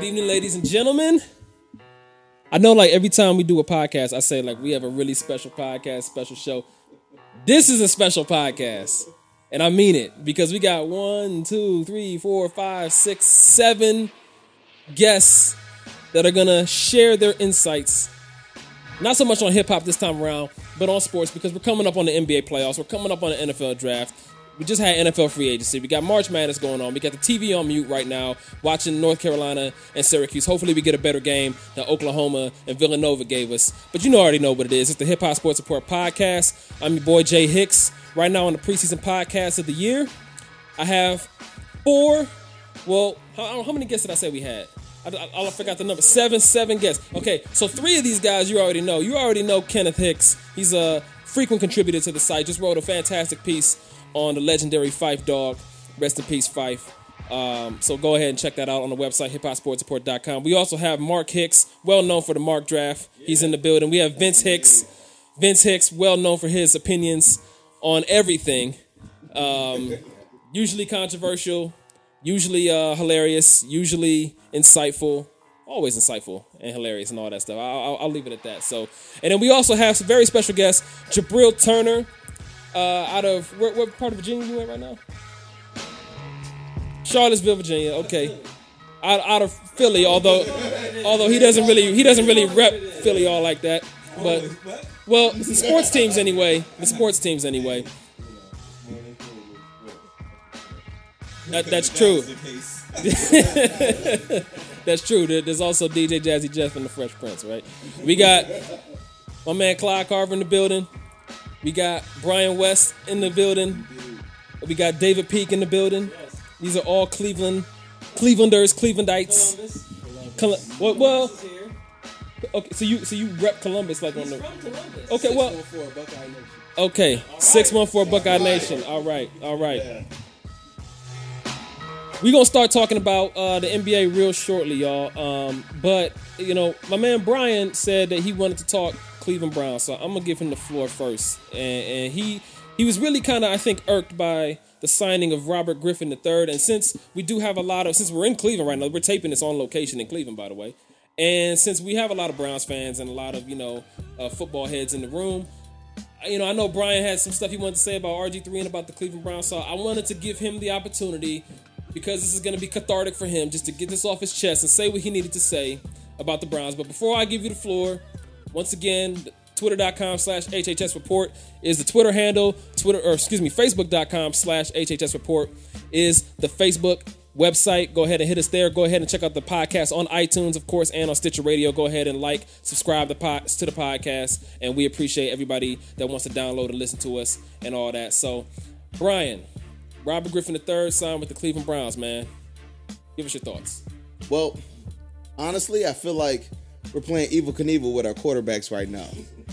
Good evening, ladies and gentlemen. I know, like, every time we do a podcast, I say, like, we have a really special podcast, special show. This is a special podcast, and I mean it, because we got 1, 2, 3, 4, 5, 6, 7 guests that are going to share their insights, not so much on hip-hop this time around, but on sports, because we're coming up on the NBA playoffs. We're coming up on the NFL draft. We just had NFL free agency. We got March Madness going on. We got the TV on mute right now, watching North Carolina and Syracuse. Hopefully we get a better game than Oklahoma and Villanova gave us. But you already know what it is. It's the Hip Hop Sports Report Podcast. I'm your boy, Jay Hicks. Right now on the preseason podcast of the year, I have 4. Well, how many guests did I say we had? I forgot the number. 7 guests. Okay, so 3 of these guys you already know. You already know Kenneth Hicks. He's a frequent contributor to the site. Just wrote a fantastic piece on the legendary Phife Dawg. Rest in peace, Phife. So go ahead and check that out on the website, hiphopsportsreport.com. We also have Mark Hicks, well known for the Mark Draft. He's in the building. We have Vince Hicks. Vince Hicks, well known for his opinions on everything. Usually controversial, usually hilarious, usually insightful. Always insightful and hilarious and all that stuff. I'll leave it at that. So, and then we also have some very special guests, Jabril Turner. Out of what part of Virginia you in right now? Charlottesville, Virginia. Okay, out of Philly. Although he doesn't really rep Philly all like that. But well, the sports teams anyway. That's true. That's true. There's also DJ Jazzy Jeff from the Fresh Prince, right? We got my man Clyde Carver in the building. We got Brian West in the building. We got David Peak in the building. These are all Clevelanders, Clevelandites. Well, okay. So you rep Columbus like on the. Okay, well. 614 Buckeye Nation. All right. We're gonna start talking about the NBA real shortly, y'all. But my man Brian said that he wanted to talk Cleveland Browns, so I'm gonna give him the floor first. And he was really kind of, I think, irked by the signing of Robert Griffin III. And since we do have since we're in Cleveland right now, we're taping this on location in Cleveland, by the way. And since we have a lot of Browns fans and a lot of football heads in the room, I know Brian had some stuff he wanted to say about RG3 and about the Cleveland Browns, so I wanted to give him the opportunity, because this is going to be cathartic for him, just to get this off his chest and say what he needed to say about the Browns. But before I give you the floor, once again, twitter.com/HHS Report is the Twitter handle. Facebook.com/HHS Report is the Facebook website. Go ahead and hit us there. Go ahead and check out the podcast on iTunes, of course, and on Stitcher Radio. Go ahead and subscribe to the podcast. And we appreciate everybody that wants to download and listen to us and all that. So, Brian, Robert Griffin III signed with the Cleveland Browns, man. Give us your thoughts. Well, honestly, I feel like we're playing Evel Knievel with our quarterbacks right now.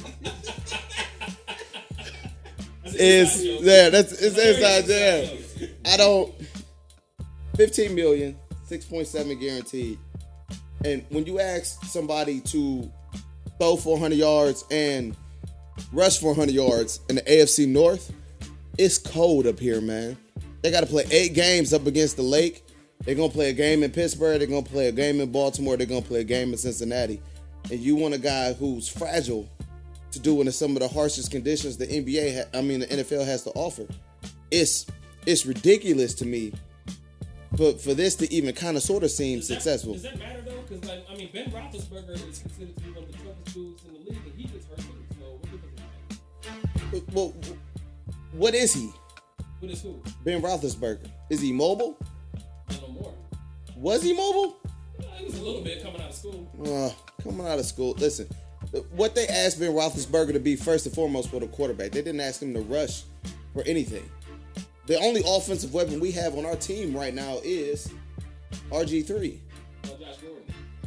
It's not there. I don't. $15 million, 6.7 guaranteed. And when you ask somebody to throw 400 yards and rush 400 yards in the AFC North, it's cold up here, man. They got to play 8 games up against the lake. They're going to play a game in Pittsburgh. They're going to play a game in Baltimore. They're going to play a game in Cincinnati. And you want a guy who's fragile to do in some of the harshest conditions the NFL has to offer. It's ridiculous to me. But for this to even kind of sort of seem successful. Does that matter, though? Because, Ben Roethlisberger is considered to be one of the toughest dudes in the league, and he gets hurt too. So what difference does it make? Well, what is he? What is who? Ben Roethlisberger. Is he mobile? No more. Was he mobile? He was a little bit coming out of school. Coming out of school. Listen, what they asked Ben Roethlisberger to be first and foremost was a quarterback. They didn't ask him to rush for anything. The only offensive weapon we have on our team right now is RG3. Josh Gordon.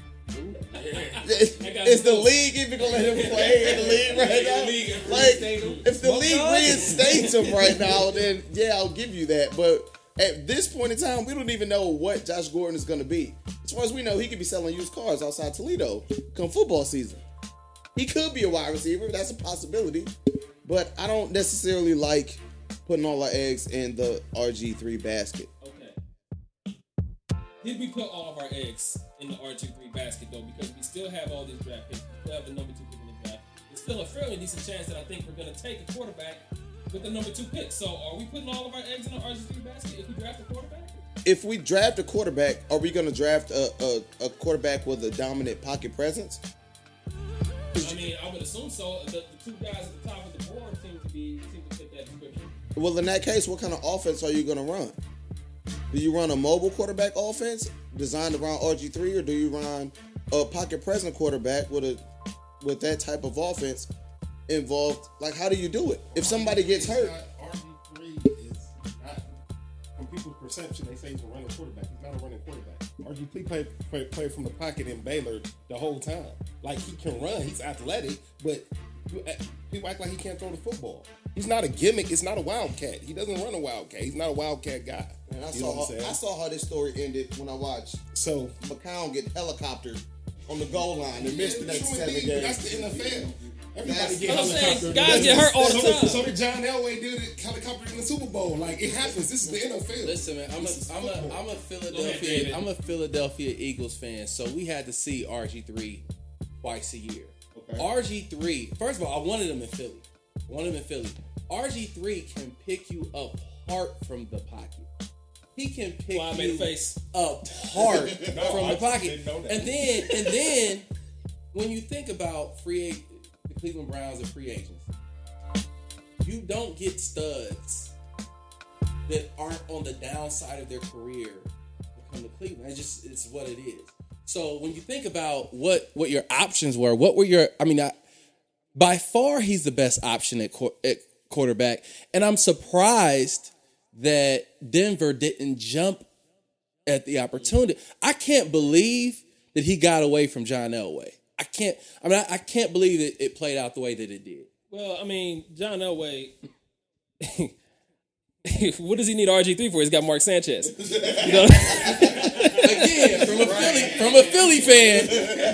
Is the league even gonna let him play in the league right now? If the league reinstates him right now, then yeah, I'll give you that. But at this point in time, we don't even know what Josh Gordon is gonna be. As far as we know, he could be selling used cars outside Toledo come football season. He could be a wide receiver. That's a possibility. But I don't necessarily like putting all our eggs in the RG3 basket. Okay. did we put all of our eggs in the RG3 basket though? Because we still have all these draft picks. We still have the number 2 pick in the draft. There's still a fairly decent chance that I think we're going to take a quarterback with the number 2 pick. So are we putting all of our eggs in the RG3 basket if we draft a quarterback? If we draft a quarterback, are we going to draft a quarterback with a dominant pocket presence? I mean, I would assume so. The 2 guys at the top of the board seem to fit that description. Well, in that case, what kind of offense are you going to run? Do you run a mobile quarterback offense designed around RG3, or do you run a pocket present quarterback with that type of offense involved? Like, how do you do it? If somebody gets hurt. RG3 is not, from people's perception, they say he's a running quarterback. He's not a running quarterback. RG3 played from the pocket in Baylor the whole time. Like, he can run, he's athletic, but people act like he can't throw the football. He's not a gimmick. It's not a wildcat. He doesn't run a wildcat. He's not a wildcat guy. And I saw how this story ended when I watched McCown get helicoptered on the goal line and missed the next 7 games. That's the NFL. Everybody get helicoptered. Guys get hurt all the time. So did John Elway do the helicopter in the Super Bowl? Like, it happens. This is the NFL. Listen, man, I'm a Philadelphia Eagles fan, so we had to see RG3 twice a year. Okay. RG3, first of all, I wanted him in Philly. RG3 can pick you apart from the pocket. He can pick you apart from the pocket. And then when you think about the Cleveland Browns and free agents, you don't get studs that aren't on the downside of their career to come to Cleveland. It's what it is. So when you think about what your options were, by far he's the best option at quarterback, and I'm surprised that Denver didn't jump at the opportunity. I can't believe that he got away from John Elway. I can't believe that it played out the way that it did. Well, I mean, John Elway. What does he need RG3 for? He's got Mark Sanchez. You know? Again, from a Philly fan.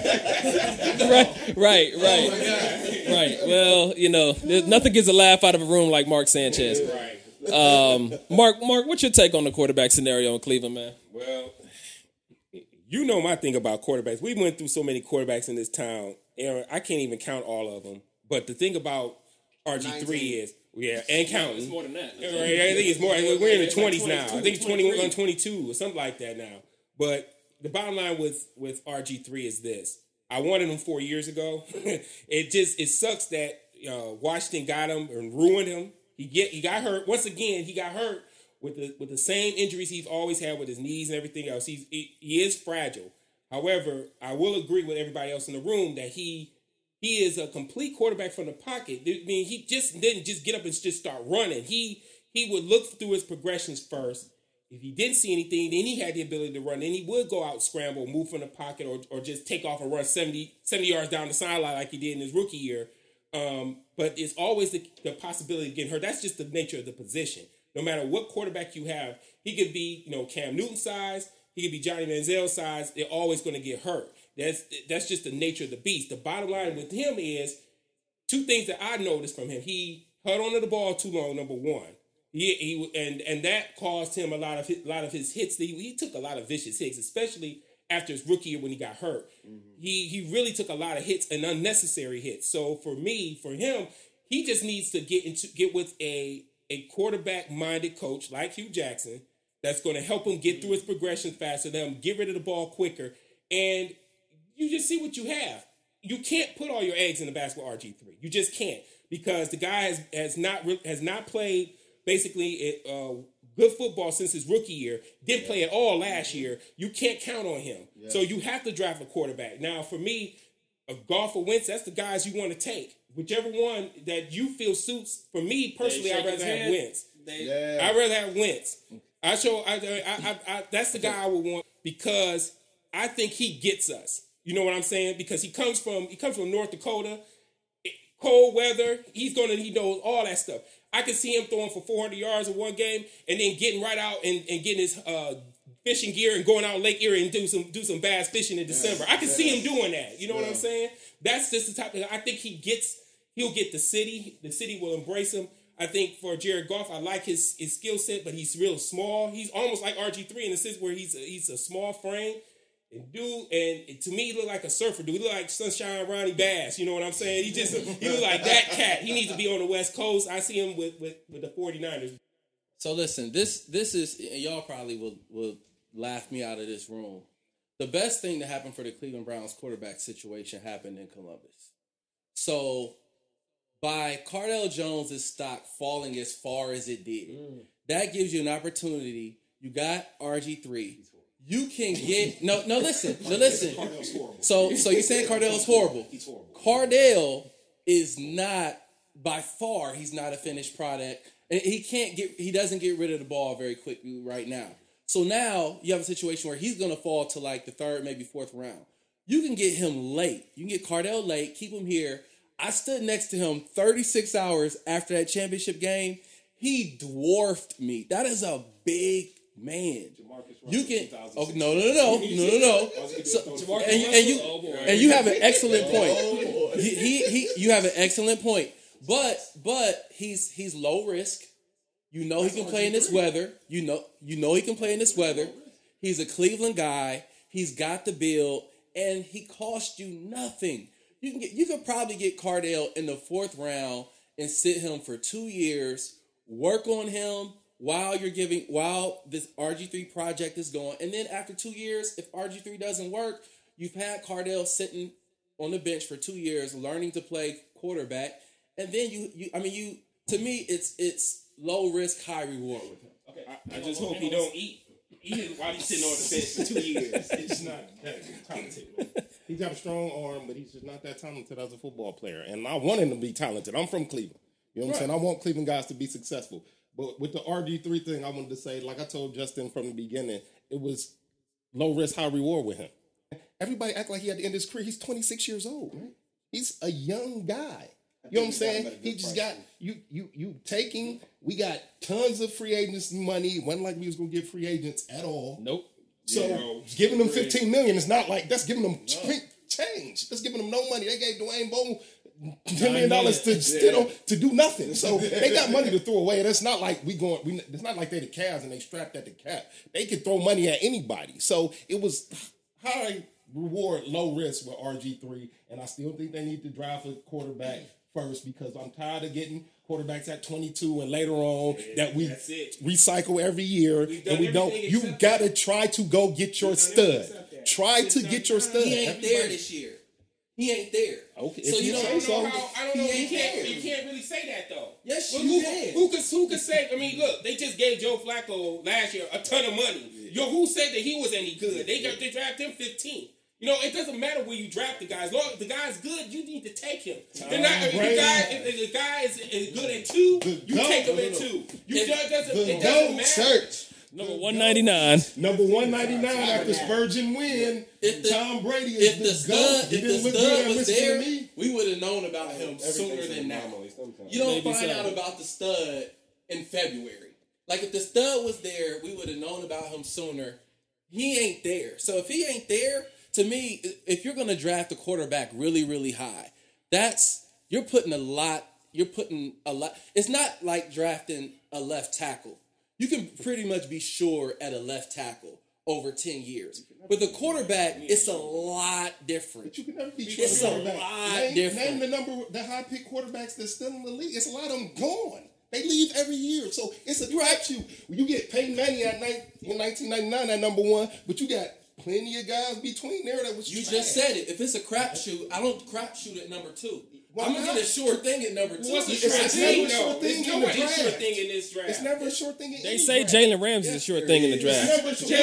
Right. Oh right. Well, nothing gets a laugh out of a room like Mark Sanchez. Right. Mark, what's your take on the quarterback scenario in Cleveland, man? Well, you know my thing about quarterbacks. We went through so many quarterbacks in this town, Aaron. I can't even count all of them. But the thing about RG3 is, and counting. It's more than that. Right, I think it's more. We're in the 20s now. I think it's 21, 22 or something like that now. But the bottom line with RG3 is this. I wanted him 4 years ago. It sucks that Washington got him and ruined him. He got hurt. Once again, he got hurt with the same injuries he's always had with his knees and everything else. He is fragile. However, I will agree with everybody else in the room that he is a complete quarterback from the pocket. I mean, he just didn't just get up and just start running. He would look through his progressions first. If he didn't see anything, then he had the ability to run. Then he would go out, scramble, move from the pocket, or just take off and run 70 yards down the sideline like he did in his rookie year. But it's always the possibility of getting hurt. That's just the nature of the position. No matter what quarterback you have, he could be, Cam Newton size, he could be Johnny Manziel size. They're always going to get hurt. That's just the nature of the beast. The bottom line with him is two things that I noticed from him. He held onto the ball too long. Number one, and that caused him a lot of his hits. He took a lot of vicious hits, especially after his rookie year when he got hurt. Mm-hmm. He really took a lot of hits and unnecessary hits. So for him, he just needs to get with a quarterback-minded coach like Hugh Jackson that's going to help him get through his progression faster, let him get rid of the ball quicker, and you just see what you have. You can't put all your eggs in the basket with RG3. You just can't, because the guy has not played basically good football since his rookie year. Didn't play at all last year. You can't count on him. Yeah. So you have to draft a quarterback. Now, for me, Goff or Wentz, that's the guys you want to take. Whichever one that you feel suits. For me personally, I'd rather have Wentz. I'd rather have Wentz. That's the guy I would want, because I think he gets us. You know what I'm saying? Because he comes from North Dakota, cold weather. He knows all that stuff. I can see him throwing for 400 yards in one game and then getting right out and getting his fishing gear and going out Lake Erie and do some bass fishing in December. I can see him doing that. You know what I'm saying? That's just the type of, I think he'll get the city. The city will embrace him. I think for Jared Goff, I like his skill set, but he's real small. He's almost like RG3 in the sense where he's a small frame. And to me, he look like a surfer. Dude, he look like Sunshine Ronnie Bass. You know what I'm saying? He look like that cat. He needs to be on the West Coast. I see him with the 49ers. So listen, this is, y'all probably will laugh me out of this room. The best thing that happened for the Cleveland Browns quarterback situation happened in Columbus. So by Cardale Jones' stock falling as far as it did, that gives you an opportunity. You got RG3. You can get listen. So you're saying Cardale is horrible. He's horrible. Cardale is not, by far, he's not a finished product. And he doesn't get rid of the ball very quickly right now. So now you have a situation where he's going to fall to like the third, maybe fourth round. You can get him late. You can get Cardale late, keep him here. I stood next to him 36 hours after that championship game. He dwarfed me. That is a big man. You can. Oh, no. So, and you have an excellent point. You have an excellent point. But he's low risk. You know he can play in this weather. You know he can play in this weather. He's a Cleveland guy. He's got the build, and he cost you nothing. You could probably get Cardale in the fourth round and sit him for 2 years, work on him while this RG3 project is going, and then after 2 years, if RG3 doesn't work, you've had Cardale sitting on the bench for 2 years, learning to play quarterback, and then you to me it's low risk, high reward with him. Okay, I just hope he don't eat while he's sitting on the bench for 2 years. He's not that talented. He's got a strong arm, but he's just not that talented as a football player. And I want him to be talented. I'm from Cleveland. You know what I'm saying? I want Cleveland guys to be successful. But with the RG3 thing, I wanted to say, like I told Justin from the beginning, it was low risk, high reward with him. Everybody act like he had to end his career. He's 26 years old, man. He's a young guy. You know what I'm saying? He just got you taking. We got tons of free agents money. It wasn't like we was gonna get free agents at all. Nope. So giving them $15 million is not like that's giving them change. That's giving them no money. They gave Dwayne Bowe $10 million to do nothing. So they got money to throw away. And it's not like it's not like they're the Cavs and they strapped at the cap. They could throw money at anybody. So it was high reward, low risk with RG3. And I still think they need to draft a quarterback first because I'm tired of getting quarterbacks at 22 and later on that we recycle every year and we don't. You got to try to go get your stud. Try to get your stud. He ain't there this year. He ain't there. Okay. So you don't know how. I don't know. You can't really say that though. Yes, well, you can. Who could say? I mean, look, they just gave Joe Flacco last year a ton of money. Who said that he was any good? They drafted him 15. You know, it doesn't matter where you draft the guys. Look, the guy's good, you need to take him. If the guy is good at 2, you take him at 2. It doesn't matter. Search. Number 199. Number 199 after Spurgeon win. Tom Brady is the stud. If the stud was there, we would have known about him sooner than now. You don't find out about the stud in February. Like if the stud was there, we would have known about him sooner. He ain't there. So if he ain't there, to me, if you're going to draft a quarterback really, really high, you're putting a lot. It's not like drafting a left tackle. You can pretty much be sure at a left tackle over 10 years. With a quarterback, it's a lot different. But you can never be sure. It's a lot different. Name the high pick quarterbacks that's still in the league. It's a lot of them gone. They leave every year. So it's a crapshoot. You get Peyton Manning in 1999 at number 1, but you got plenty of guys between there that was You trash. just said it. If it's a crapshoot, I don't crapshoot at number 2. I'm going to get a sure thing at number 2. What's a sure thing, though? There's no sure thing in this draft. It's never a sure thing in They say Jalen Ramsey is a sure thing in the draft.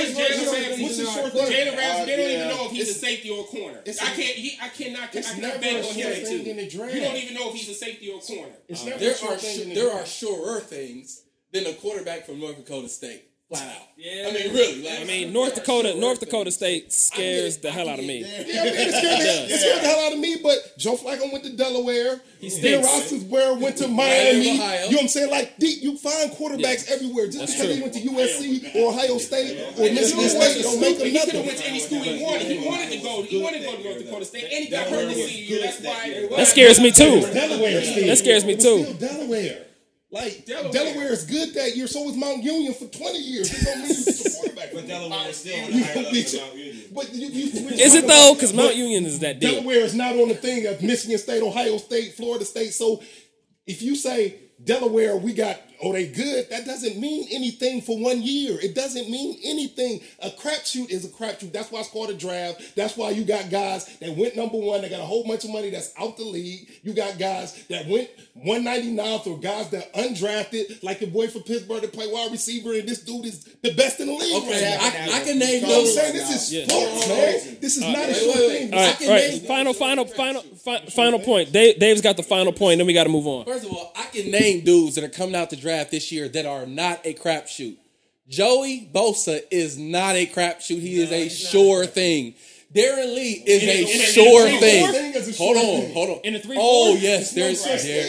Jalen Ramsey, they don't even know if he's a safety or a corner. I cannot bet on him at 2. You don't even know if he's a safety or a corner. There are surer things than a quarterback from North Dakota State. Flat out. Yeah. I mean, really. North Dakota State scares the hell out of me. Yeah, it scared the hell out of me, but Joe Flacco went to Delaware. Ben Roethlisberger went to Miami. You know what I'm saying? Like, you find quarterbacks everywhere. Just because he went to USC or Ohio State or Michigan State don't make him nothing. He could have went to any school he wanted. He wanted to go to North Dakota State, and he got hurt this year. That's why. That scares me too. Delaware, Steve. That scares me too. Delaware. Like, Delaware is good that year, so was Mount Union for 20 years. It don't mean he's the quarterback. But Delaware is still on the higher level than Mount Union. But is it though? Because Mount Union is that deep. Delaware is not on the thing of Michigan State, Ohio State, Florida State. So if you say Delaware, they good, that doesn't mean anything for 1 year. It doesn't mean anything. A crapshoot is a crapshoot. That's why it's called a draft. That's why you got guys that went number one, they got a whole bunch of money that's out the league. You got guys that went 199th or guys that undrafted, like your boy from Pittsburgh that play wide receiver, and this dude is the best in the league. Okay, I can name You know what I'm those. saying? This is sports, man. This is not a short thing. All right. Final point. Dave's got the final point. Then we got to move on. First of all, I can name dudes that are coming out the draft this year that are not a crapshoot. Joey Bosa is not a crapshoot. He is a sure thing. Darren Lee is a sure thing. Hold on. In the 3-4? Oh, yes. Yes.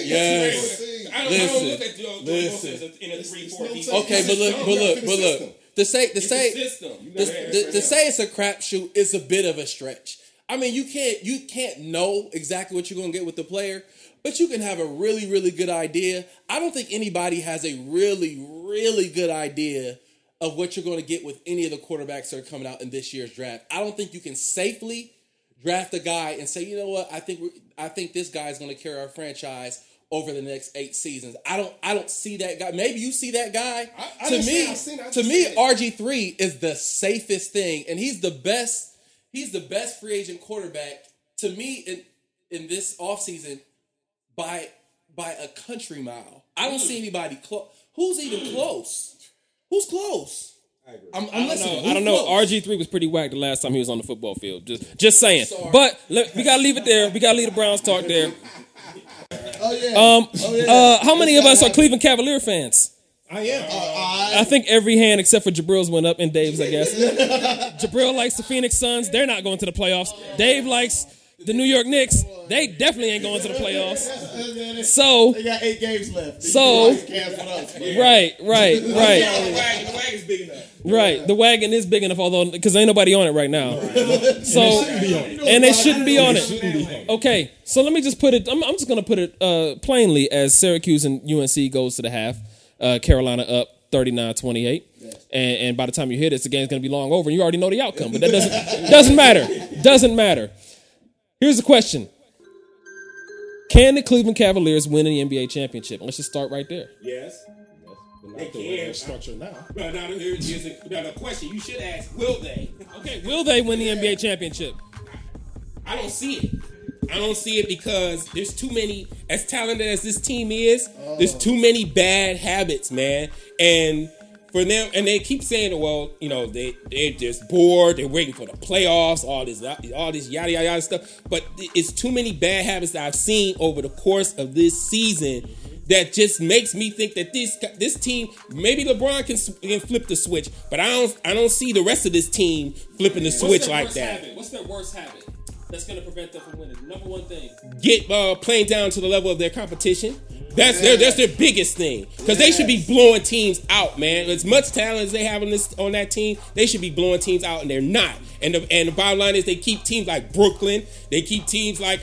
Listen. In a 3-4 defense. Okay, but look. To say it's a crapshoot is a bit of a stretch. I mean, you can't know exactly what you're going to get with the player, but you can have a really, really good idea. I don't think anybody has a really, really good idea of what you're going to get with any of the quarterbacks that are coming out in this year's draft. I don't think you can safely draft a guy and say, you know what, I think this guy is going to carry our franchise over the next 8 seasons. I don't see that guy. Maybe you see that guy. To me, RG3 is the safest thing, and he's the best free agent quarterback to me in this offseason by a country mile. I don't see anybody close. Who's even close? Who's close? I'm listening. I don't know. RG3 was pretty whack the last time he was on the football field. Just saying. Sorry. But we gotta leave it there. We gotta leave the Browns talk there. How many of us are Cleveland Cavalier fans? I am. I think every hand except for Jabril's went up, and Dave's, I guess. Jabril likes the Phoenix Suns. They're not going to the playoffs. Dave likes the New York Knicks. They definitely ain't going to the playoffs. So they got 8 games left. So right. The wagon's big enough. Right, the wagon is big enough, although because ain't nobody on it right now. So and they shouldn't be on it. Okay, so let me just put it. I'm just gonna put it plainly as Syracuse and UNC goes to the half. Carolina up 39-28, and by the time you hear this, the game's gonna be long over, and you already know the outcome. But that doesn't matter. Doesn't matter. Here's the question: can the Cleveland Cavaliers win the NBA championship? Let's just start right there. Yes. They can. Structure now. But now here's the question you should ask: will they? Okay, will they win the NBA championship? I don't see it. I don't see it because there's too many. As talented as this team is, there's too many bad habits, man. And for them, and they keep saying, well, you know, they're just bored. They're waiting for the playoffs. All this yada yada stuff. But it's too many bad habits that I've seen over the course of this season that just makes me think that this team, maybe LeBron can flip the switch, but I don't see the rest of this team flipping the switch like that. What's their worst habit that's going to prevent them from winning? Number one thing. Get playing down to the level of their competition. That's their biggest thing, because they should be blowing teams out, man. As much talent as they have on that team, they should be blowing teams out, and they're not. And the bottom line is they keep teams like Brooklyn, they keep teams like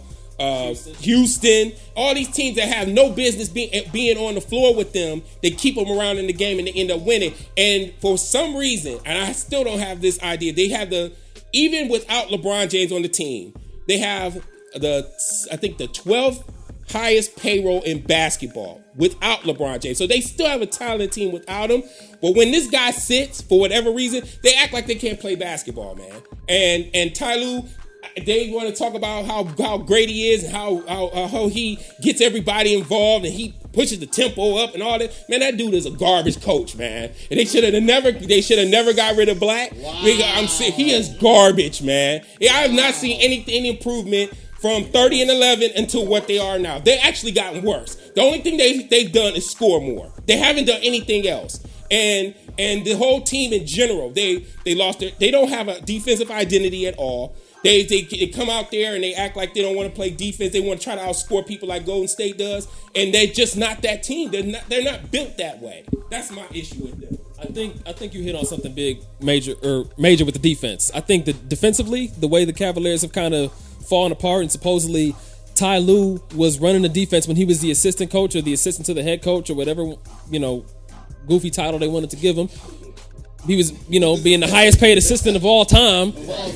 Houston, all these teams that have no business being on the floor with them. They keep them around in the game, and they end up winning. And for some reason, and I still don't have this idea, they have even without LeBron James on the team, they have the 12th highest payroll in basketball without LeBron James. So they still have a talented team without him. But when this guy sits, for whatever reason, they act like they can't play basketball, man. And Ty Lue, they want to talk about how great he is and how he gets everybody involved and he pushes the tempo up and all that. Man, that dude is a garbage coach, man. And they should have never got rid of Black. Wow. He is garbage, man. I have not seen any improvement from 30-11 until what they are now. They've actually gotten worse. The only thing they've done is score more. They haven't done anything else. And the whole team in general, they don't have a defensive identity at all. They come out there and they act like they don't want to play defense. They want to try to outscore people like Golden State does, and they're just not that team. They're not built that way. That's my issue with them. I think you hit on something major with the defense. I think that defensively, the way the Cavaliers have kind of fallen apart and supposedly Ty Lue was running the defense when he was the assistant coach or the assistant to the head coach or whatever, goofy title they wanted to give him. He was, being the highest paid assistant of all time.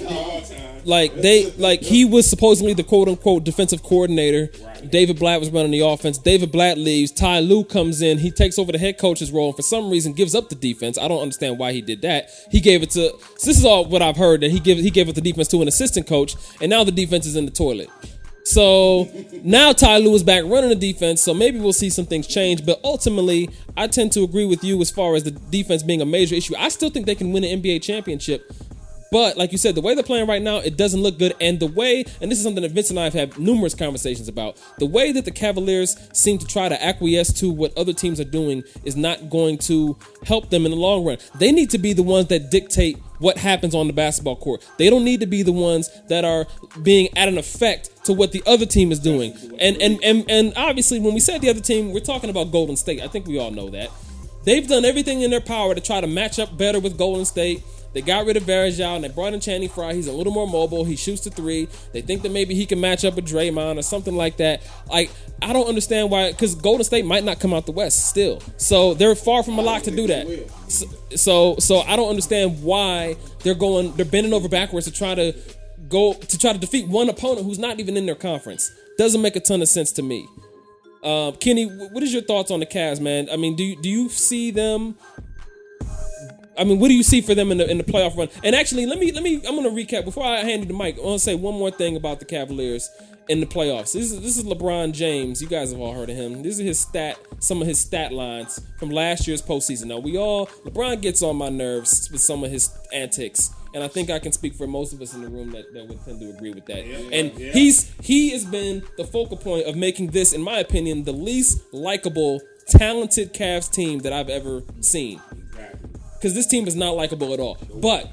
He was supposedly the quote unquote defensive coordinator. David Blatt was running the offense. David Blatt leaves. Ty Lue comes in. He takes over the head coach's role and for some reason gives up the defense. I don't understand why he did that. He gave it to. So this is all what I've heard, that he gave up the defense to an assistant coach, and now the defense is in the toilet. So now Ty Lue is back running the defense, so maybe we'll see some things change. But ultimately, I tend to agree with you as far as the defense being a major issue. I still think they can win an NBA championship. But like you said, the way they're playing right now, it doesn't look good. And the way, and this is something that Vince and I have had numerous conversations about, the way that the Cavaliers seem to try to acquiesce to what other teams are doing is not going to help them in the long run. They need to be the ones that dictate what happens on the basketball court. They don't need to be the ones that are being at an effect to what the other team is doing. And obviously, when we said the other team, we're talking about Golden State. I think we all know that. They've done everything in their power to try to match up better with Golden State. They got rid of Varejao and they brought in Channing Frye. He's a little more mobile. He shoots the three. They think that maybe he can match up with Draymond or something like that. I don't understand why, because Golden State might not come out the West still. So they're far from a lock to do that. So I don't understand why they're bending over backwards to try to defeat one opponent who's not even in their conference. Doesn't make a ton of sense to me. Kenny, what is your thoughts on the Cavs, man? I mean, do you see them? I mean, what do you see for them in the playoff run? And actually, let me. I'm going to recap before I hand you the mic. I want to say one more thing about the Cavaliers in the playoffs. This is LeBron James. You guys have all heard of him. This is some of his stat lines from last year's postseason. Now, LeBron gets on my nerves with some of his antics, and I think I can speak for most of us in the room that would tend to agree with that. He has been the focal point of making this, in my opinion, the least likable, talented Cavs team that I've ever seen. Because this team is not likable at all. But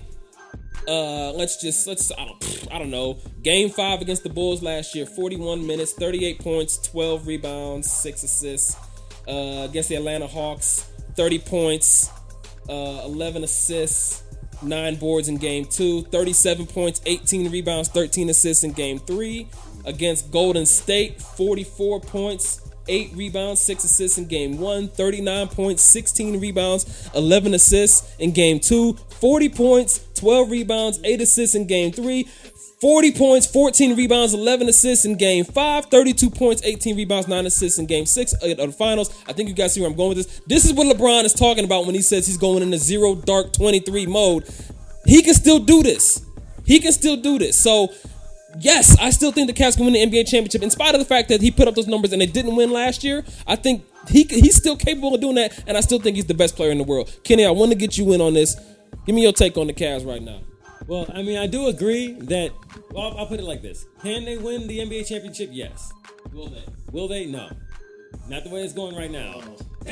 let's I don't know. Game 5 against the Bulls last year, 41 minutes, 38 points, 12 rebounds, 6 assists. Against the Atlanta Hawks, 30 points, 11 assists, 9 boards in Game 2, 37 points, 18 rebounds, 13 assists in Game 3. Against Golden State, 44 points, 8 rebounds, 6 assists in Game 1, 39 points, 16 rebounds, 11 assists in Game 2, 40 points, 12 rebounds, 8 assists in Game 3, 40 points, 14 rebounds, 11 assists in Game 5, 32 points, 18 rebounds, 9 assists in Game 6 of the finals. I think you guys see where I'm going with this. This is what LeBron is talking about when he says he's going into zero dark 23 mode. He can still do this. So, yes, I still think the Cavs can win the NBA championship in spite of the fact that he put up those numbers and they didn't win last year. I think he's still capable of doing that, and I still think he's the best player in the world. Kenny, I want to get you in on this. Give me your take on the Cavs right now. Well, I mean, I do agree that, well, I'll put it like this. Can they win the NBA championship? Yes. Will they? No. Not the way it's going right now.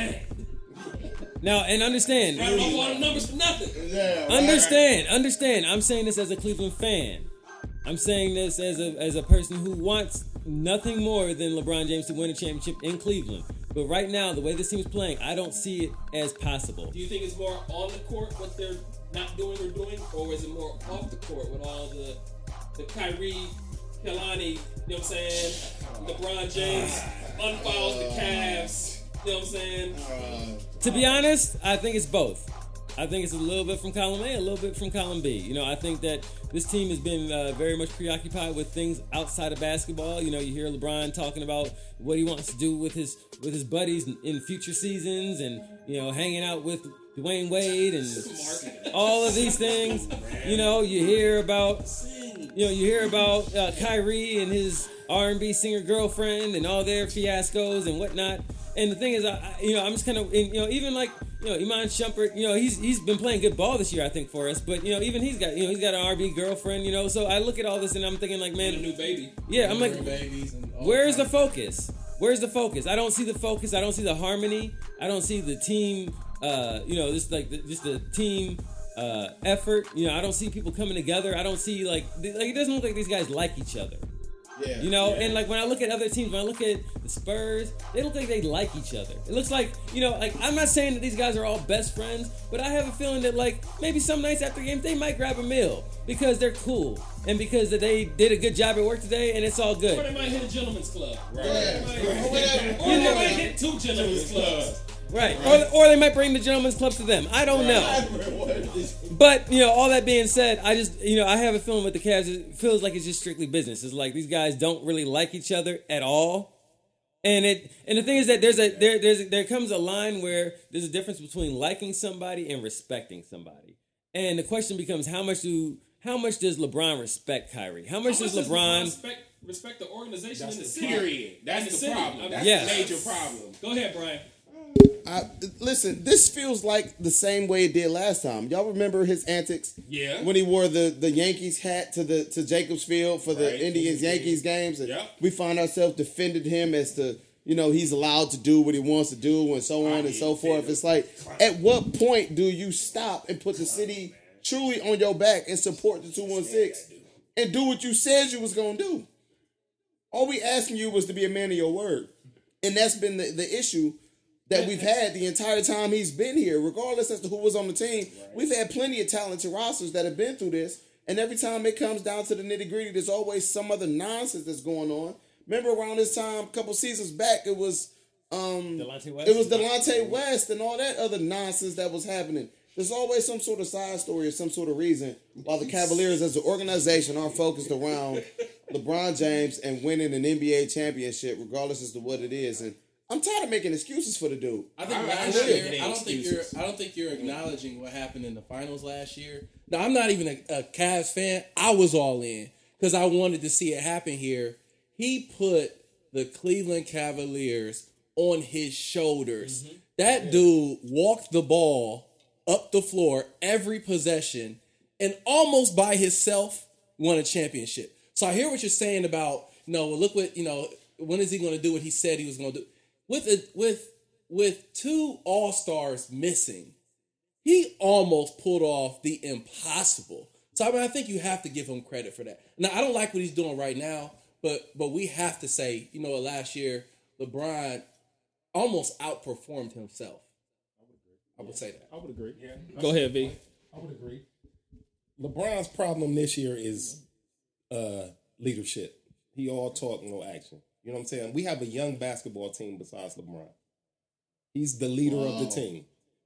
Now, and understand. I don't want numbers for nothing. Understand. I'm saying this as a Cleveland fan. I'm saying this as a person who wants nothing more than LeBron James to win a championship in Cleveland. But right now, the way this team is playing, I don't see it as possible. Do you think it's more on the court what they're not doing or doing, or is it more off the court with all the Kyrie, Kelani, you know what I'm saying? LeBron James unfouls the Cavs, you know what I'm saying? To be honest, I think it's both. I think it's a little bit from column A, a little bit from column B. You know, I think that this team has been very much preoccupied with things outside of basketball. You know, you hear LeBron talking about what he wants to do with his buddies in future seasons, and you know, hanging out with Dwayne Wade and all of these things. You know, you hear about Kyrie and his R&B singer girlfriend and all their fiascos and whatnot. And the thing is, I'm just kind of, even like, Iman Shumpert, he's been playing good ball this year, I think, for us. But, even he's got an R&B girlfriend, So I look at all this and I'm thinking, like, man, a new baby. Yeah, I'm like, where's the focus? Where's the focus? I don't see the focus. I don't see the harmony. I don't see the team, just the team effort. I don't see people coming together. I don't see, it doesn't look like these guys like each other. Yeah. You know, and like when I look at other teams, when I look at the Spurs, they look like they like each other. It looks like, you know, like I'm not saying that these guys are all best friends, but I have a feeling that like maybe some nights after games they might grab a meal because they're cool and because that they did a good job at work today and it's all Or good. they might hit a gentleman's club. Yeah. Or they might hit 2 gentlemen's clubs. Right. Or they might bring the gentleman's club to them. I don't know. But, you know, all that being said, I just, you know, I have a feeling with the Cavs, it feels like it's just strictly business. It's like these guys don't really like each other at all. And the thing is that there comes a line where there's a difference between liking somebody and respecting somebody. And the question becomes how much does LeBron respect Kyrie? How much does LeBron respect the organization in the city? Period. That's the problem. That's Yes. the major problem. Go ahead, Brian. Listen, this feels like the same way it did last time. Y'all remember his antics? Yeah. When he wore the Yankees hat to Jacobs Field for the Right. Indians-Yankees games. And Yeah. we found ourselves defended him as to, you know, he's allowed to do what he wants to do and so on and so forth. It's like, at what point do you stop and put the city truly on your back and support the 216 and do what you said you was going to do? All we asking you was to be a man of your word. And that's been the issue that we've had the entire time he's been here, regardless as to who was on the team. Right. We've had plenty of talented rosters that have been through this, and every time it comes down to the nitty-gritty, there's always some other nonsense that's going on. Remember around this time, a couple seasons back, it was Delonte West? It was Delonte West and all that other nonsense that was happening. There's always some sort of side story or some sort of reason why the Cavaliers as an organization aren't focused around LeBron James and winning an NBA championship, regardless as to what it is. And I'm tired of making excuses for the dude. I think last year, I don't think you're acknowledging what happened in the finals last year. Now, I'm not even a Cavs fan. I was all in because I wanted to see it happen here. He put the Cleveland Cavaliers on his shoulders. Mm-hmm. That dude walked the ball up the floor every possession and almost by himself won a championship. So I hear what you're saying about, look what, when is he going to do what he said he was going to do? With 2 All-Stars missing, he almost pulled off the impossible. So I think you have to give him credit for that. Now, I don't like what he's doing right now, but we have to say, last year, LeBron almost outperformed himself. I would say that. I would agree. Yeah. Go ahead, V. I would agree. LeBron's problem this year is leadership. He all talk, no action. You know what I'm saying? We have a young basketball team besides LeBron. He's the leader of the team.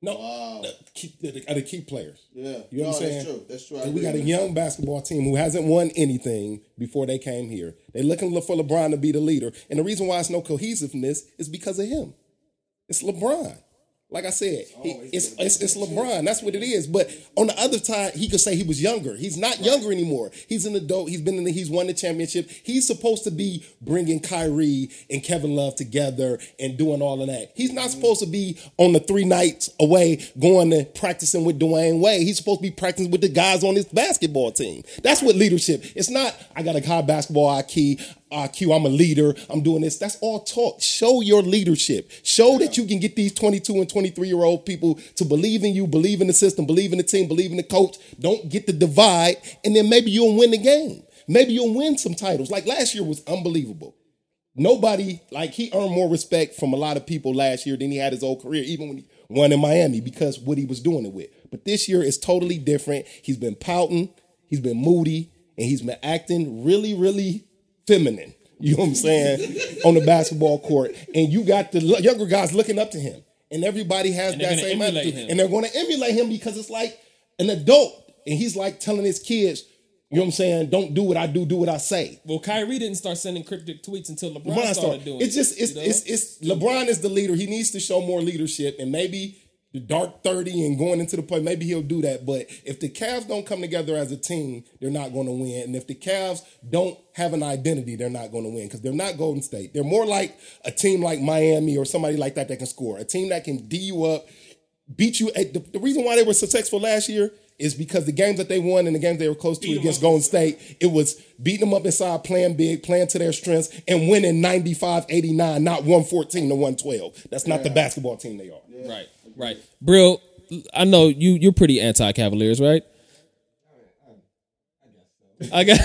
No, the key players. Yeah. You know what I'm saying? That's true. And we got a young basketball team who hasn't won anything before they came here. They're looking for LeBron to be the leader. And the reason why it's no cohesiveness is because of him. It's LeBron. Like I said, it's LeBron. That's what it is. But on the other side, he could say he was younger. He's not younger anymore. He's an adult. He's won the championship. He's supposed to be bringing Kyrie and Kevin Love together and doing all of that. He's not supposed to be on the 3 nights away going to practicing with Dwayne Wade. He's supposed to be practicing with the guys on his basketball team. That's what leadership. It's not, I got a high basketball IQ, I'm a leader, I'm doing this. That's all talk. Show your leadership. Show that you can get these 22 and 23-year-old people to believe in you, believe in the system, believe in the team, believe in the coach. Don't get the divide, and then maybe you'll win the game. Maybe you'll win some titles. Like last year was unbelievable. Nobody, he earned more respect from a lot of people last year than he had his whole career, even when he won in Miami, because what he was doing it with. But this year is totally different. He's been pouting, he's been moody, and he's been acting really, really feminine, you know what I'm saying, on the basketball court. And you got the younger guys looking up to him. And everybody has that same attitude. And they're going to emulate him because it's like an adult. And he's like telling his kids, you know what I'm saying, don't do what I do what I say. Well, Kyrie didn't start sending cryptic tweets until LeBron started doing it. It's LeBron is the leader. He needs to show more leadership. And maybe the dark 30 and going into the play, maybe he'll do that. But if the Cavs don't come together as a team, they're not going to win. And if the Cavs don't have an identity, they're not going to win because they're not Golden State. They're more like a team like Miami or somebody like that can score. A team that can D you up, beat you. The reason why they were successful last year is because the games that they won and the games they were close to against Golden State, it was beating them up inside, playing big, playing to their strengths, and winning 95-89, not 114-112. That's not the basketball team they are. Yeah. Right. Brill, I know you're pretty anti-Cavaliers, right? I got.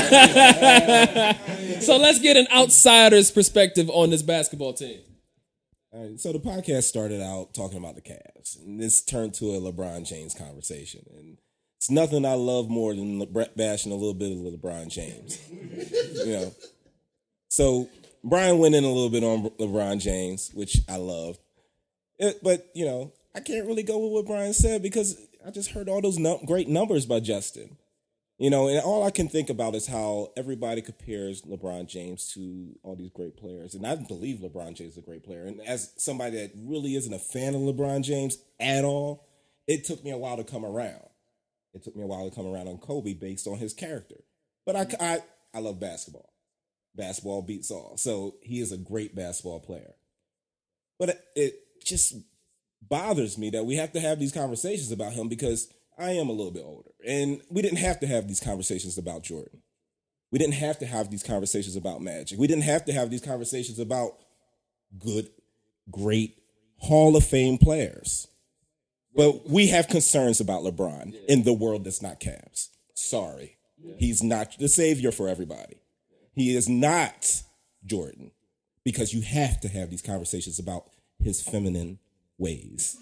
So let's get an outsider's perspective on this basketball team. All right, so the podcast started out talking about the Cavs, and this turned to a LeBron James conversation. And it's nothing I love more than bashing a little bit of LeBron James. You know, so Brian went in a little bit on LeBron James, which I loved. But, you know, I can't really go with what Brian said because I just heard all those great numbers by Justin. You know, and all I can think about is how everybody compares LeBron James to all these great players. And I believe LeBron James is a great player. And as somebody that really isn't a fan of LeBron James at all, it took me a while to come around. It took me a while to come around on Kobe based on his character. But I love basketball. Basketball beats all. So he is a great basketball player. But it just bothers me that we have to have these conversations about him because I am a little bit older. And we didn't have to have these conversations about Jordan. We didn't have to have these conversations about Magic. We didn't have to have these conversations about good, great Hall of Fame players. But we have concerns about LeBron in the world that's not Cavs. Sorry. He's not the savior for everybody. He is not Jordan because you have to have these conversations about his feminine ways.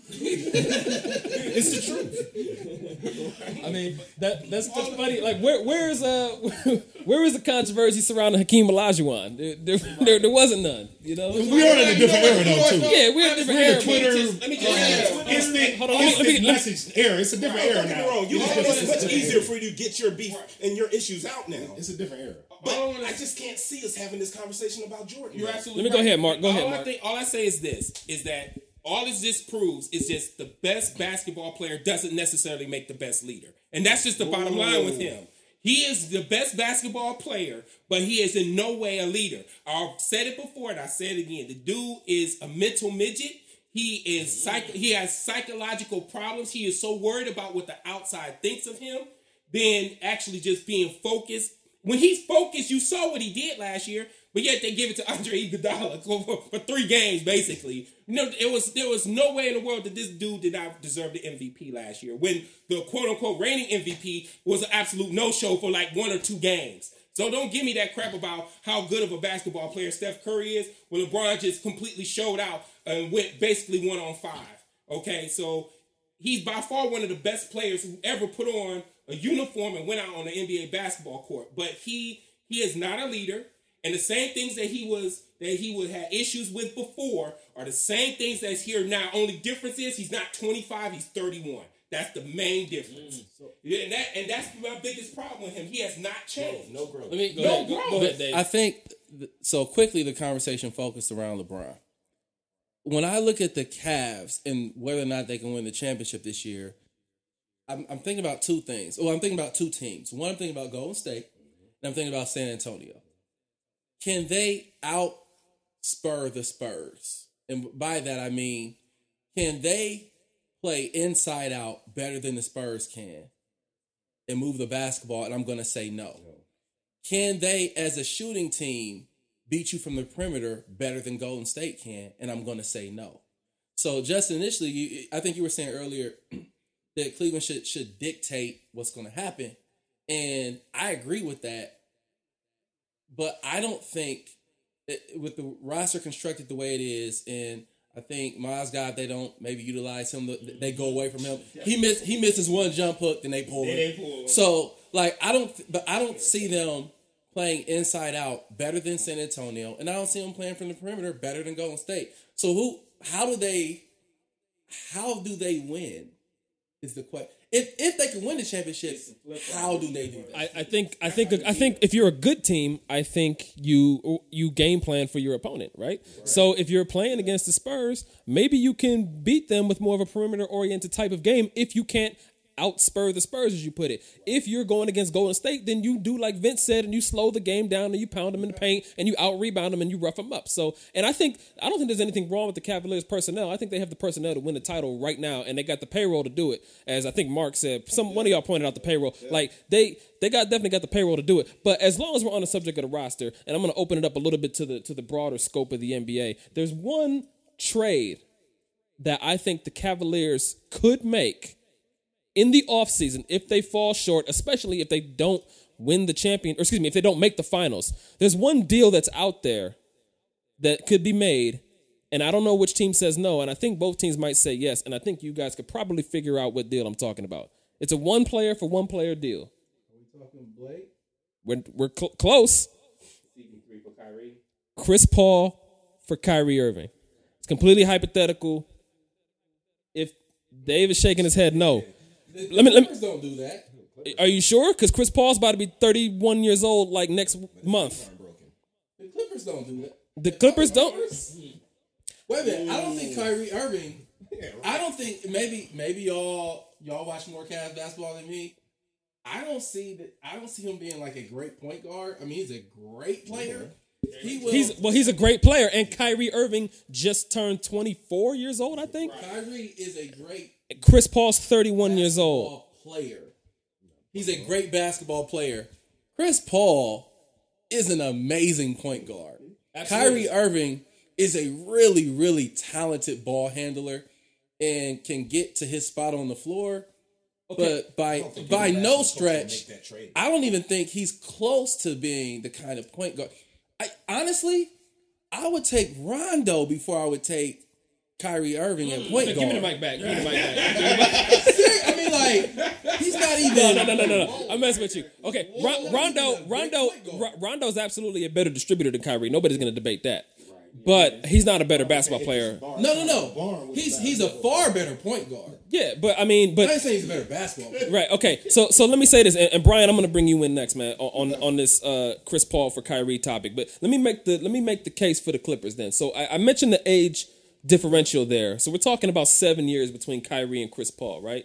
It's the truth. I mean, that's just funny. Like, where is the controversy surrounding Hakeem Olajuwon? There wasn't none. You know, We are in a different era though too. yeah, we're in a different era. Twitter, Let me just instant, Hold on, let me- message era. It's a different era Don't get me now. wrong. It's much easier for you to get your beef and your issues out now. It's a different era. But I just can't see us having this conversation about Jordan. You're absolutely Let me go right. ahead, Mark. Go ahead, Mark. All I say is this: is that all this just proves is just the best basketball player doesn't necessarily make the best leader, and that's just the bottom line with him. He is the best basketball player, but he is in no way a leader. I've said it before, and I say it again: the dude is a mental midget. He has psychological problems. He is so worried about what the outside thinks of him, than actually just being focused. When he's focused, you saw what he did last year, but yet they give it to Andre Iguodala for 3 games, basically. You know, there was no way in the world that this dude did not deserve the MVP last year, when the quote-unquote reigning MVP was an absolute no-show for like 1 or 2 games. So don't give me that crap about how good of a basketball player Steph Curry is when LeBron just completely showed out and went basically 1-on-5. Okay, so he's by far one of the best players who ever put on a uniform and went out on the NBA basketball court. But he is not a leader, and the same things that he would have issues with before are the same things that's here now. Only difference is he's not 25, he's 31. That's the main difference. And that's my biggest problem with him. He has not changed. No growth. Let me go No ahead. growth. Go ahead, Dave. I think so. Quickly, the conversation focused around LeBron. When I look at the Cavs and whether or not they can win the championship this year, I'm thinking about 2 things. Well, I'm thinking about 2 teams. One, I'm thinking about Golden State, and I'm thinking about San Antonio. Can they outspur the Spurs? And by that, I mean, can they play inside out better than the Spurs can and move the basketball? And I'm going to say no. Can they, as a shooting team, beat you from the perimeter better than Golden State can? And I'm going to say no. So just initially, I think you were saying earlier that Cleveland should dictate what's going to happen. And I agree with that. But I don't think, with the roster constructed the way it is, and I think Miles God, they don't maybe utilize him. They go away from him. He misses 1 jump hook, then they pull him. So, like, I don't see them playing inside out better than San Antonio, and I don't see them playing from the perimeter better than Golden State. So how do they win? Is the question. If they can win the championship, how do they do that? I think if you're a good team, I think you game plan for your opponent, right? So if you're playing against the Spurs, maybe you can beat them with more of a perimeter oriented type of game if you can't outspur the Spurs, as you put it. If you're going against Golden State, then you do like Vince said, and you slow the game down and you pound them in the paint and you out rebound them and you rough them up. So, and I don't think there's anything wrong with the Cavaliers personnel. I think they have the personnel to win the title right now, and they got the payroll to do it. As I think Mark said, one of y'all pointed out the payroll. Like they definitely got the payroll to do it. But as long as we're on the subject of the roster, and I'm going to open it up a little bit to the broader scope of the NBA, there's one trade that I think the Cavaliers could make in the offseason if they fall short, especially if they don't win the if they don't make the finals, there's one deal that's out there that could be made, and I don't know which team says no, and I think both teams might say yes, and I think you guys could probably figure out what deal I'm talking about. It's a one player for one player deal. Are we talking Blake? We're close. CP3 for Kyrie. Chris Paul for Kyrie Irving. It's completely hypothetical. If Dave is shaking his head, no. Let me don't do that. Are you sure? Because Chris Paul's about to be 31 years old like next month. The Clippers don't do that. The Clippers don't. Wait a minute. I don't think Kyrie Irving. I don't think maybe y'all watch more Cavs basketball than me. I don't see him being like a great point guard. I mean, he's a great player. He's a great player, and Kyrie Irving just turned 24 years old, I think. Kyrie is a great. Chris Paul's 31 years old. Player. He's a great basketball player. Chris Paul is an amazing point guard. Absolutely. Kyrie Irving is a really, really talented ball handler and can get to his spot on the floor. Okay. But by no stretch, I don't even think he's close to being the kind of point guard. I would take Rondo before I would take Kyrie Irving at point guard. Give me the mic back. I mean, like, he's not even. No. I'm messing with you. Okay, Rondo's absolutely a better distributor than Kyrie. Nobody's going to debate that. But he's not a better basketball player. No. He's a far better point guard. Yeah, but I ain't saying he's a better basketball player. Right. Okay. So let me say this, and Brian, I'm going to bring you in next, man, on this Chris Paul for Kyrie topic. But let me make the case for the Clippers then. So I mentioned the age differential there. So we're talking about 7 years between Kyrie and Chris Paul, right?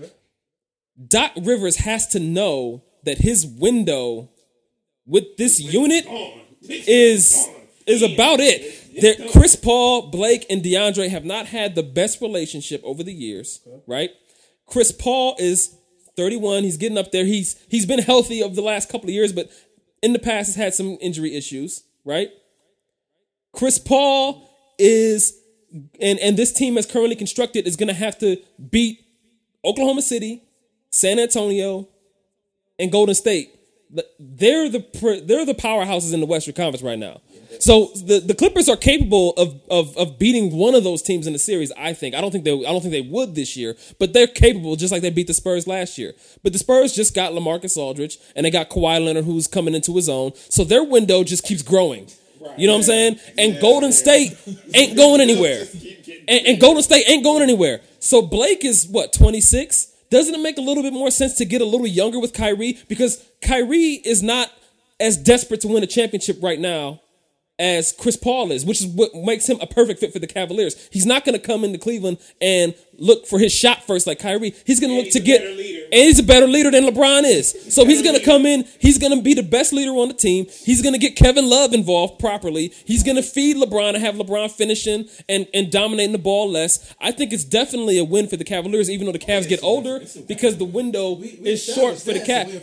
Doc Rivers has to know that his window with this unit is about it. Chris Paul, Blake, and DeAndre have not had the best relationship over the years, right? Chris Paul is 31. He's getting up there. He's been healthy over the last couple of years, but in the past has had some injury issues, right? Chris Paul is, and this team as currently constructed is going to have to beat Oklahoma City, San Antonio, and Golden State. They're the powerhouses in the Western Conference right now. So the Clippers are capable of beating one of those teams in the series. I think. I don't think they would this year, but they're capable, just like they beat the Spurs last year. But the Spurs just got LaMarcus Aldridge, and they got Kawhi Leonard, who's coming into his own. So their window just keeps growing. You know what I'm saying? And Golden State ain't going anywhere. And Golden State ain't going anywhere. So Blake is 26. Doesn't it make a little bit more sense to get a little younger with Kyrie? Because Kyrie is not as desperate to win a championship right now as Chris Paul is, which is what makes him a perfect fit for the Cavaliers. He's not going to come into Cleveland and look for his shot first like Kyrie. He's going to look to get, and he's a better leader than LeBron is. So he's going to come in, he's going to be the best leader on the team. He's going to get Kevin Love involved properly. He's going to feed LeBron and have LeBron finishing and dominating the ball less. I think it's definitely a win for the Cavaliers, even though the Cavs get older, because the window is short for the Cavs.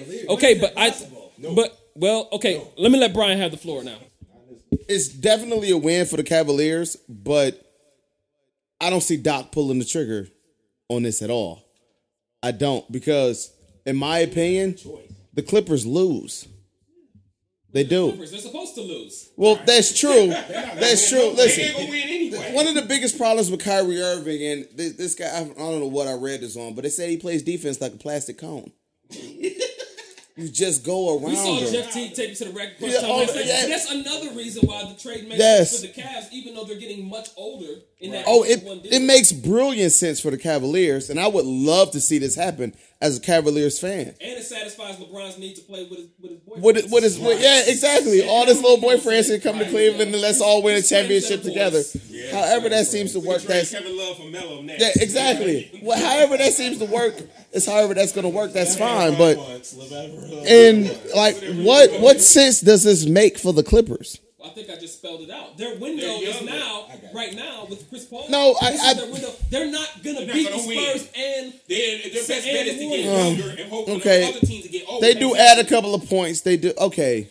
Okay, let me let Brian have the floor now. It's definitely a win for the Cavaliers, but I don't see Doc pulling the trigger on this at all. I don't, because in my opinion, the Clippers lose. They do. They're supposed to lose. Well, that's true. That's true. Listen, one of the biggest problems with Kyrie Irving, and this guy, I don't know what I read this on, but they said he plays defense like a plastic cone. You just go around. We saw them. Jeff Teague take him to the record. That's another reason why the trade makes sense for the Cavs, even though they're getting much older. It makes brilliant sense for the Cavaliers, and I would love to see this happen as a Cavaliers fan. And it satisfies LeBron's need to play with his boyfriend. Yeah, exactly. All his little boyfriends can come to Cleveland and let's all win a championship together. Yeah, however that seems to work. That's Kevin Love for Melo next. Yeah, exactly. Well, however that seems to work is however that's going to work. That's fine. But and like, what sense does this make for the Clippers? I think I just spelled it out. Their window is now, right now, with Chris Paul. No, their window. They're not going to beat the Spurs and their best bet is to get younger and hope for the other teams to get older. They do add a couple of points. They do. Okay.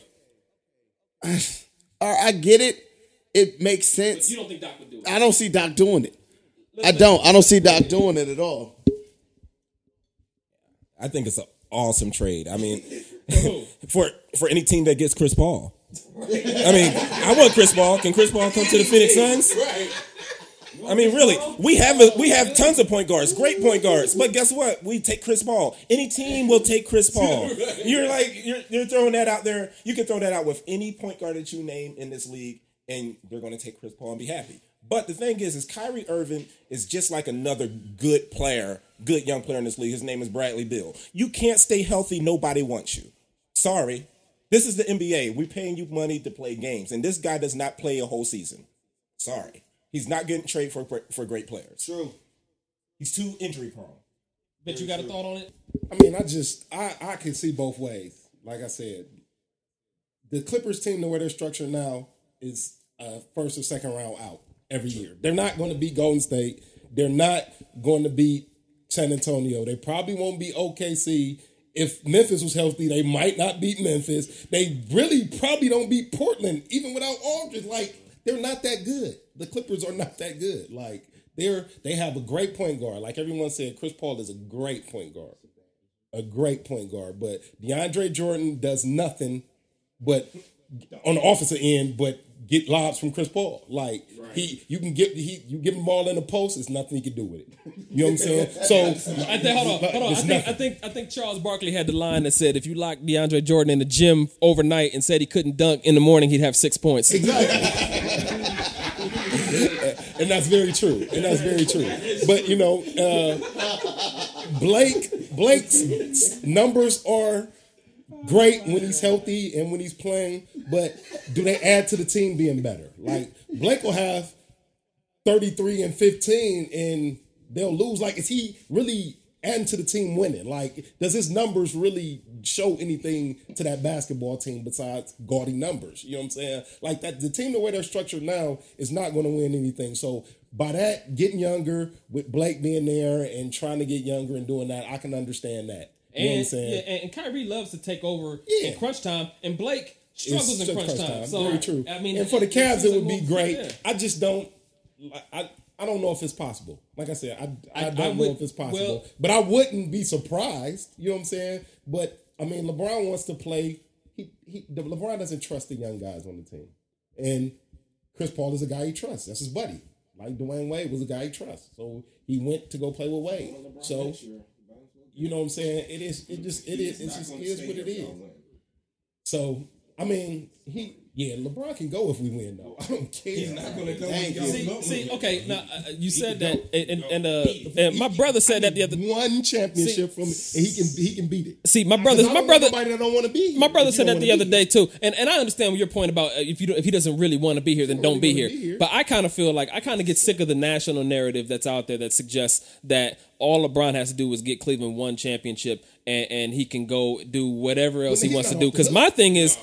I get it. It makes sense. But you don't think Doc would do it? I don't see Doc doing it. I don't see Doc doing it at all. I think it's an awesome trade. I mean, for any team that gets Chris Paul. I mean, I want Chris Paul. Can Chris Paul come to the Phoenix Suns? I mean, really, we have tons of point guards, great point guards. But guess what? We take Chris Paul. Any team will take Chris Paul. You're throwing that out there. You can throw that out with any point guard that you name in this league, and they're going to take Chris Paul and be happy. But the thing is Kyrie Irving is just like another good young player in this league. His name is Bradley Beal. You can't stay healthy. Nobody wants you. Sorry. This is the NBA. We're paying you money to play games, and this guy does not play a whole season. Sorry. He's not getting traded for great players. True. He's too injury prone. Bet you got a thought on it? I mean, I can see both ways. Like I said, the Clippers team, the way they're structured now, is first or second round out every year. They're not going to beat Golden State. They're not going to beat San Antonio. They probably won't beat OKC. If Memphis was healthy, they might not beat Memphis. They really probably don't beat Portland, even without Aldridge. Like, they're not that good. The Clippers are not that good. Like, they have a great point guard. Like everyone said, Chris Paul is a great point guard. A great point guard. But DeAndre Jordan does nothing but on the offensive end but get lobs from Chris Paul. Like you give him ball in the post, there's nothing he can do with it. You know what I'm saying? So hold on. I think Charles Barkley had the line that said if you locked DeAndre Jordan in the gym overnight and said he couldn't dunk in the morning, he'd have 6 points. Exactly. And that's very true. But Blake's numbers are great when he's healthy and when he's playing, but do they add to the team being better? Like Blake will have 33 and 15 and they'll lose. Like, is he really adding to the team winning? Like, does his numbers really show anything to that basketball team besides gaudy numbers? You know what I'm saying? Like, that the team the way they're structured now is not going to win anything. So by that, getting younger with Blake being there and trying to get younger and doing that, I can understand that. You know what I'm saying? And Kyrie loves to take over in crunch time, and Blake struggles in crunch time. So, very true. I mean, and for the Cavs, it would be great. Yeah. I just don't. I don't know if it's possible. Like I said, I don't know if it's possible. But I wouldn't be surprised. You know what I'm saying? But I mean, LeBron wants to play. LeBron doesn't trust the young guys on the team, and Chris Paul is a guy he trusts. That's his buddy. Like Dwayne Wade was a guy he trusts, so he went to go play with Wade. So. You know what I'm saying? It is what it is. So, I mean, LeBron can go if we win, though. I don't care. He's not going to go. See, okay, now you said that, and my brother said that the other one championship from, and he can beat it. See, my brother, nobody that don't want to be here. My brother said that the other day too, and I understand your point about if he doesn't really want to be here, then don't be here. But I kind of feel like I kind of get sick of the national narrative that's out there that suggests that all LeBron has to do is get Cleveland one championship and he can go do whatever else he wants to do. Because my thing is,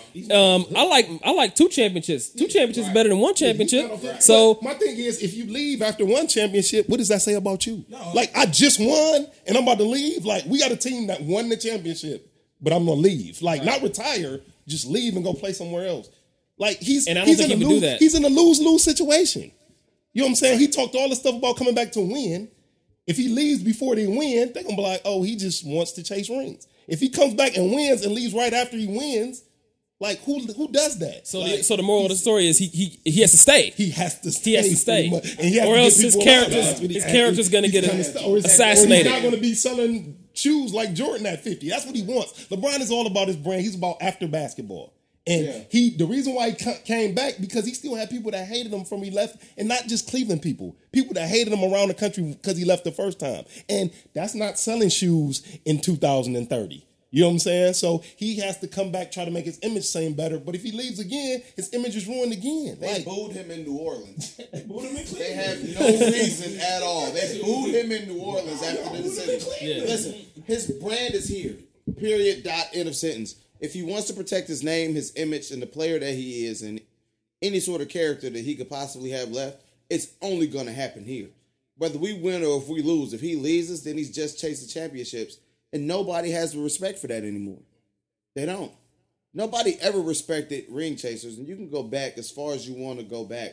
I like two championships. Two championships is better than one championship. So my thing is, if you leave after one championship, what does that say about you? Like, I just won and I'm about to leave. Like, we got a team that won the championship, but I'm gonna leave. Like, not retire, just leave and go play somewhere else. Like, he's in a lose-lose situation. You know what I'm saying? He talked all the stuff about coming back to win. If he leaves before they win, they're going to be like, oh, he just wants to chase rings. If he comes back and wins and leaves right after he wins, like, who does that? So the moral of the story is he has to stay. He has to stay. Or else his character's going to get assassinated. He's not going to be selling shoes like Jordan at 50. That's what he wants. LeBron is all about his brand. He's about after basketball. And the reason why he came back, because he still had people that hated him from he left, and not just Cleveland people that hated him around the country because he left the first time. And that's not selling shoes in 2030. You know what I'm saying? So he has to come back, try to make his image seem better. But if he leaves again, his image is ruined again. They booed him in New Orleans. They booed him in Cleveland. They have no reason at all. They booed him in New Orleans after the decision. Yeah. Listen, his brand is here. Period. Dot. End of sentence. If he wants to protect his name, his image, and the player that he is, and any sort of character that he could possibly have left, it's only going to happen here. Whether we win or if we lose. If he leaves us, then he's just chasing championships. And nobody has the respect for that anymore. They don't. Nobody ever respected ring chasers. And you can go back as far as you want to go back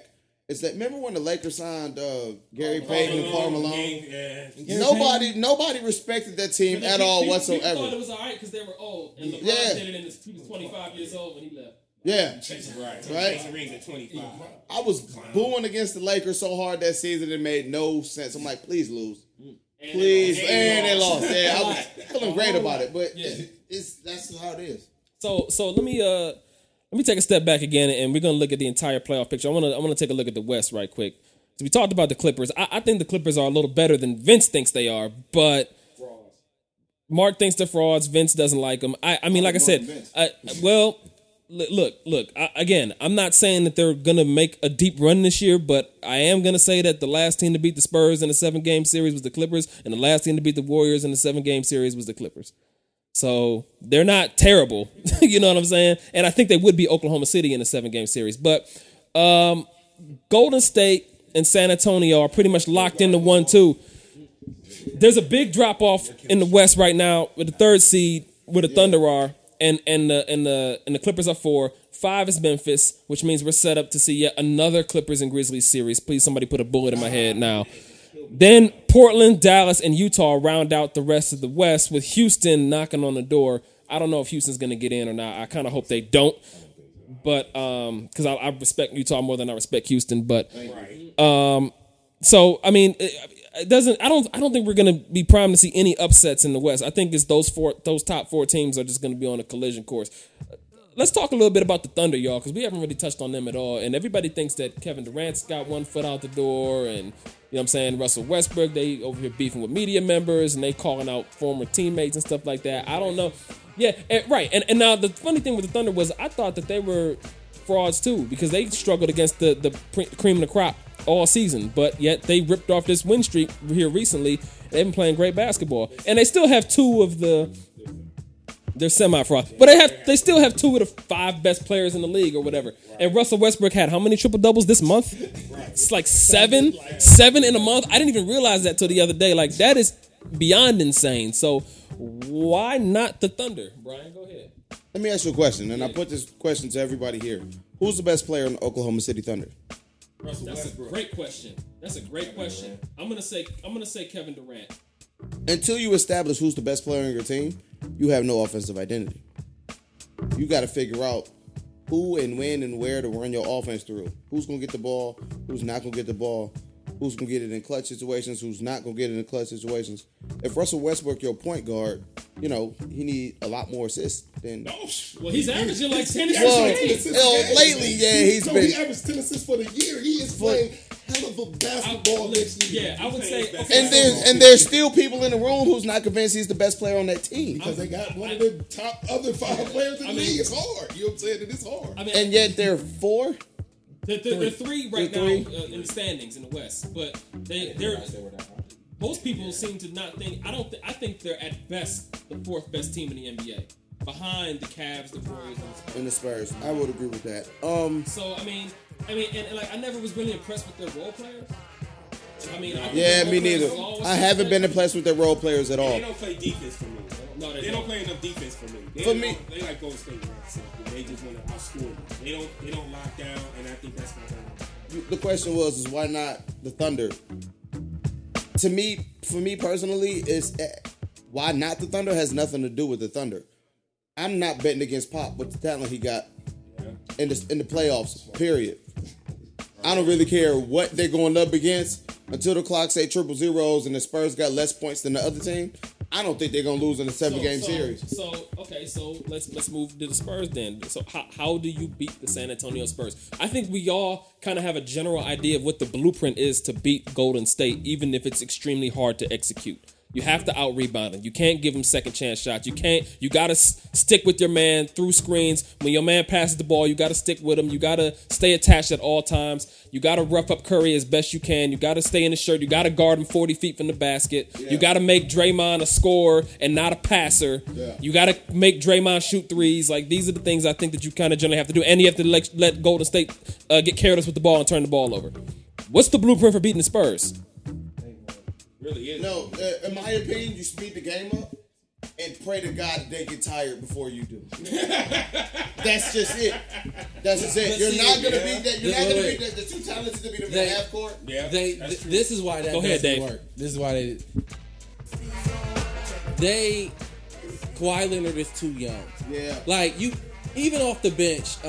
is that remember when the Lakers signed Gary Payton and Karl Malone? Yeah. Nobody respected that team at all whatsoever. People thought it was all right because they were old, and LeBron did it, and he was 25 years old when he left. Yeah, Right. Rings at 25. I was booing against the Lakers so hard that season it made no sense. I'm like, please lose. Please, and they lost. Yeah, I was feeling great about it, but that's how it is. So let me take a step back again, and we're gonna look at the entire playoff picture. I wanna take a look at the West right quick. So we talked about the Clippers. I think the Clippers are a little better than Vince thinks they are, but Mark thinks they're frauds. Vince doesn't like them. I mean, like I said, look. Again, I'm not saying that they're gonna make a deep run this year, but I am gonna say that the last team to beat the Spurs in a 7-game series was the Clippers, and the last team to beat the Warriors in a 7-game series was the Clippers. So they're not terrible, you know what I'm saying? And I think they would be Oklahoma City in a 7-game series. But Golden State and San Antonio are pretty much locked into 1-2. There's a big drop off in the West right now with the 3rd seed, where the Thunder are. And the Clippers are 4. 5 is Memphis, which means we're set up to see yet another Clippers and Grizzlies series. Please, somebody put a bullet in my head now. Then Portland, Dallas, and Utah round out the rest of the West, with Houston knocking on the door. I don't know if Houston's going to get in or not. I kind of hope they don't, but because I respect Utah more than I respect Houston. But so I mean, it doesn't. I don't think we're going to be primed to see any upsets in the West. I think it's those top 4 teams are just going to be on a collision course. Let's talk a little bit about the Thunder, y'all, because we haven't really touched on them at all. And everybody thinks that Kevin Durant's got one foot out the door, and you know what I'm saying, Russell Westbrook, they over here beefing with media members, and they calling out former teammates and stuff like that. I don't know. Yeah, right. And now the funny thing with the Thunder was I thought that they were frauds too, because they struggled against the cream of the crop all season, but yet they ripped off this win streak here recently. They've been playing great basketball, and they still have 2 of they're semi-fraud, but they still have 2 of the 5 best players in the league or whatever. And Russell Westbrook had how many triple-doubles this month? It's like 7 in a month. I didn't even realize that till the other day. Like, that is beyond insane. So why not the Thunder? Brian, go ahead. Let me ask you a question, and I put this question to everybody here. Who's the best player in the Oklahoma City Thunder? That's a great question. I'm gonna say Kevin Durant. Until you establish who's the best player on your team, you have no offensive identity. You got to figure out who and when and where to run your offense through. Who's going to get the ball, who's not going to get the ball, who's going to get it in clutch situations, who's not going to get it in clutch situations. If Russell Westbrook, your point guard, you know, he need a lot more assists than... Well, he's averaging like 10 assists. Lately, he averaged 10 assists for the year. He is playing hell of a basketball next year. Yeah, I would say... And there's still people in the room who's not convinced he's the best player on that team. Because they got one of the top other 5 players in the league. It's hard. You know what I'm saying? It is hard. And yet they're 4? They're 3 right now in the standings in the West, but they're most people seem to not think. I think they're at best the 4th best team in the NBA, behind the Cavs, the Warriors, and the Spurs. I would agree with that. So I mean, and like I never was really impressed with their role players. I mean, me neither. I haven't been impressed with their role players at all. They don't play defense for me. No, they don't play enough defense for me. They like Golden State. They just want to outscore them. They don't lock down, and I think that's going to happen. The question was why not the Thunder? For me personally, why not the Thunder has nothing to do with the Thunder. I'm not betting against Pop with the talent he got in the playoffs. Period. I don't really care what they're going up against until the clock say triple zeros and the Spurs got less points than the other team. I don't think they're gonna lose in a 7-game series. So let's move to the Spurs then. So how do you beat the San Antonio Spurs? I think we all kind of have a general idea of what the blueprint is to beat Golden State, even if it's extremely hard to execute. You have to out-rebound him. You can't give him second-chance shots. You got to stick with your man through screens. When your man passes the ball, you got to stick with him. You got to stay attached at all times. You got to rough up Curry as best you can. You got to stay in his shirt. You got to guard him 40 feet from the basket. Yeah. You got to make Draymond a scorer and not a passer. Yeah. You got to make Draymond shoot threes. Like, these are the things I think that you kind of generally have to do. And you have to let Golden State get careless with the ball and turn the ball over. What's the blueprint for beating the Spurs? Really is. No, in my opinion, you speed the game up. and pray to God that they get tired before you do. That's just it. That's just it. You're not gonna be that. You're not gonna be that. The too talented to be the half court. Yeah, This is why that Go ahead, doesn't Dave. work. This is why they Kawhi Leonard is too young. Yeah. Like you, even off the bench.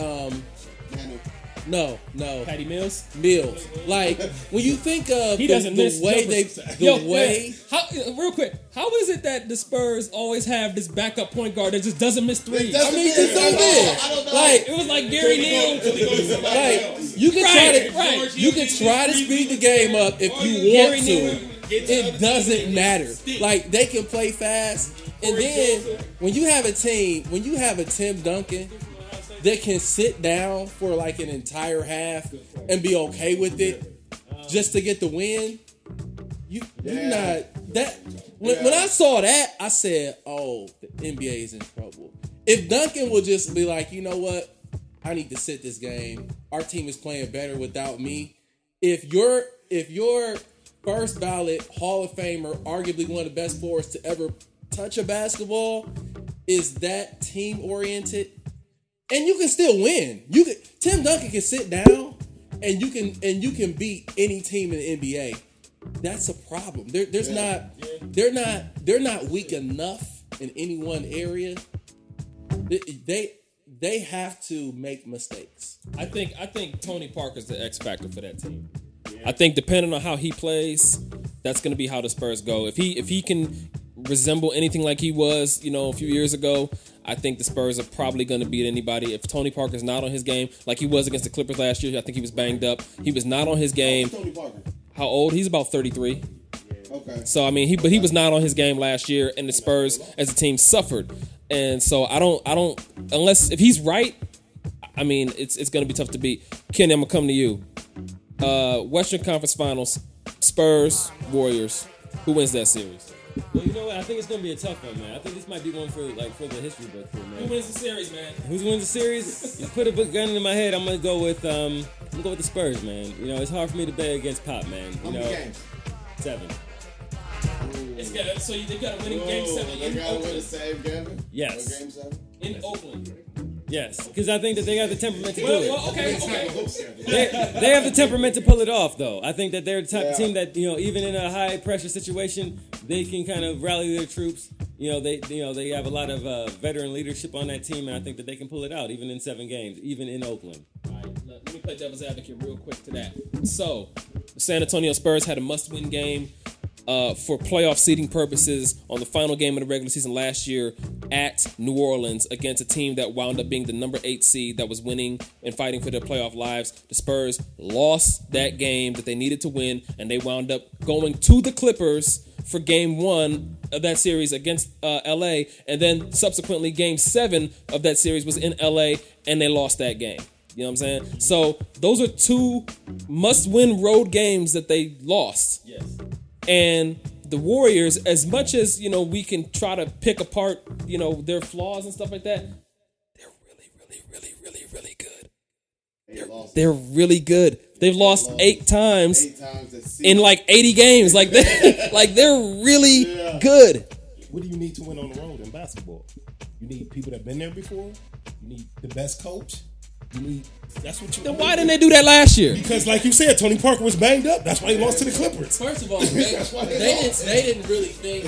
No. Patty Mills. Like when you think of He doesn't miss the way jumpers. Real quick, how is it that the Spurs always have this backup point guard that just doesn't miss threes? Doesn't miss it's so big. I don't know. Like It was like Gary Neal. Like you can try to you can try to speed the game up if you want to. It doesn't matter. Like they can play fast, and then when you have a Tim Duncan that can sit down for like an entire half and be okay with it just to get the win, you're not that. When I saw that, I said, "Oh, the NBA is in trouble." If Duncan will just be like, you know what, I need to sit this game. Our team is playing better without me. If your first ballot Hall of Famer, arguably one of the best forwards to ever touch a basketball, is that team oriented, and you can still win. Tim Duncan can sit down, and you can beat any team in the NBA. That's a problem. They're not weak enough in any one area. They have to make mistakes. I think Tony Parker's the X factor for that team. I think depending on how he plays, that's going to be how the Spurs go. If he can resemble anything like he was, a few years ago, I think the Spurs are probably going to beat anybody. If Tony Parker's not on his game, like he was against the Clippers last year, I think he was banged up. He was not on his game. Tony Parker. How old? He's about 33. Okay. So I mean, he was not on his game last year, and the Spurs as a team suffered. And so I don't unless if he's right, I mean it's going to be tough to beat. Kenny, I'm gonna come to you. Western Conference Finals, Spurs, Warriors. Who wins that series? Well, you know what? I think it's going to be a tough one, man. I think this might be one for the history book here, man. Who wins the series, man? Who wins the series? You put a gun in my head. I'm gonna go with the Spurs, man. It's hard for me to bet against Pop, man. How many games? 7. So they got a winning game 7 They in gotta win the Oakland. same game? Yes. Game 7? In Oakland. Yes, because I think that they got the temperament to do it. Well, okay. They have the temperament to pull it off, though. I think that they're the type of team that even in a high pressure situation, they can kind of rally their troops. They have a lot of veteran leadership on that team, and I think that they can pull it out even in 7 games, even in Oakland. All right, let me play devil's advocate real quick to that. So, the San Antonio Spurs had a must-win game for playoff seeding purposes on the final game of the regular season last year at New Orleans against a team that wound up being the number 8 seed that was winning and fighting for their playoff lives. The Spurs lost that game that they needed to win, and they wound up going to the Clippers for game 1 of that series against LA, and then subsequently game 7 of that series was in LA, and they lost that game. You know what I'm saying? So those are 2 must-win road games that they lost. Yes. And the Warriors, as much as, we can try to pick apart, their flaws and stuff like that, they're really, really, really, really, really good. They're really good. They've lost 8 times in like 80 games. Like they're really good. What do you need to win on the road in basketball? You need people that have been there before. You need the best coach. That's what you. Then why didn't they do that last year? Because, like you said, Tony Parker was banged up. That's why he lost to the Clippers. First of all, they didn't really think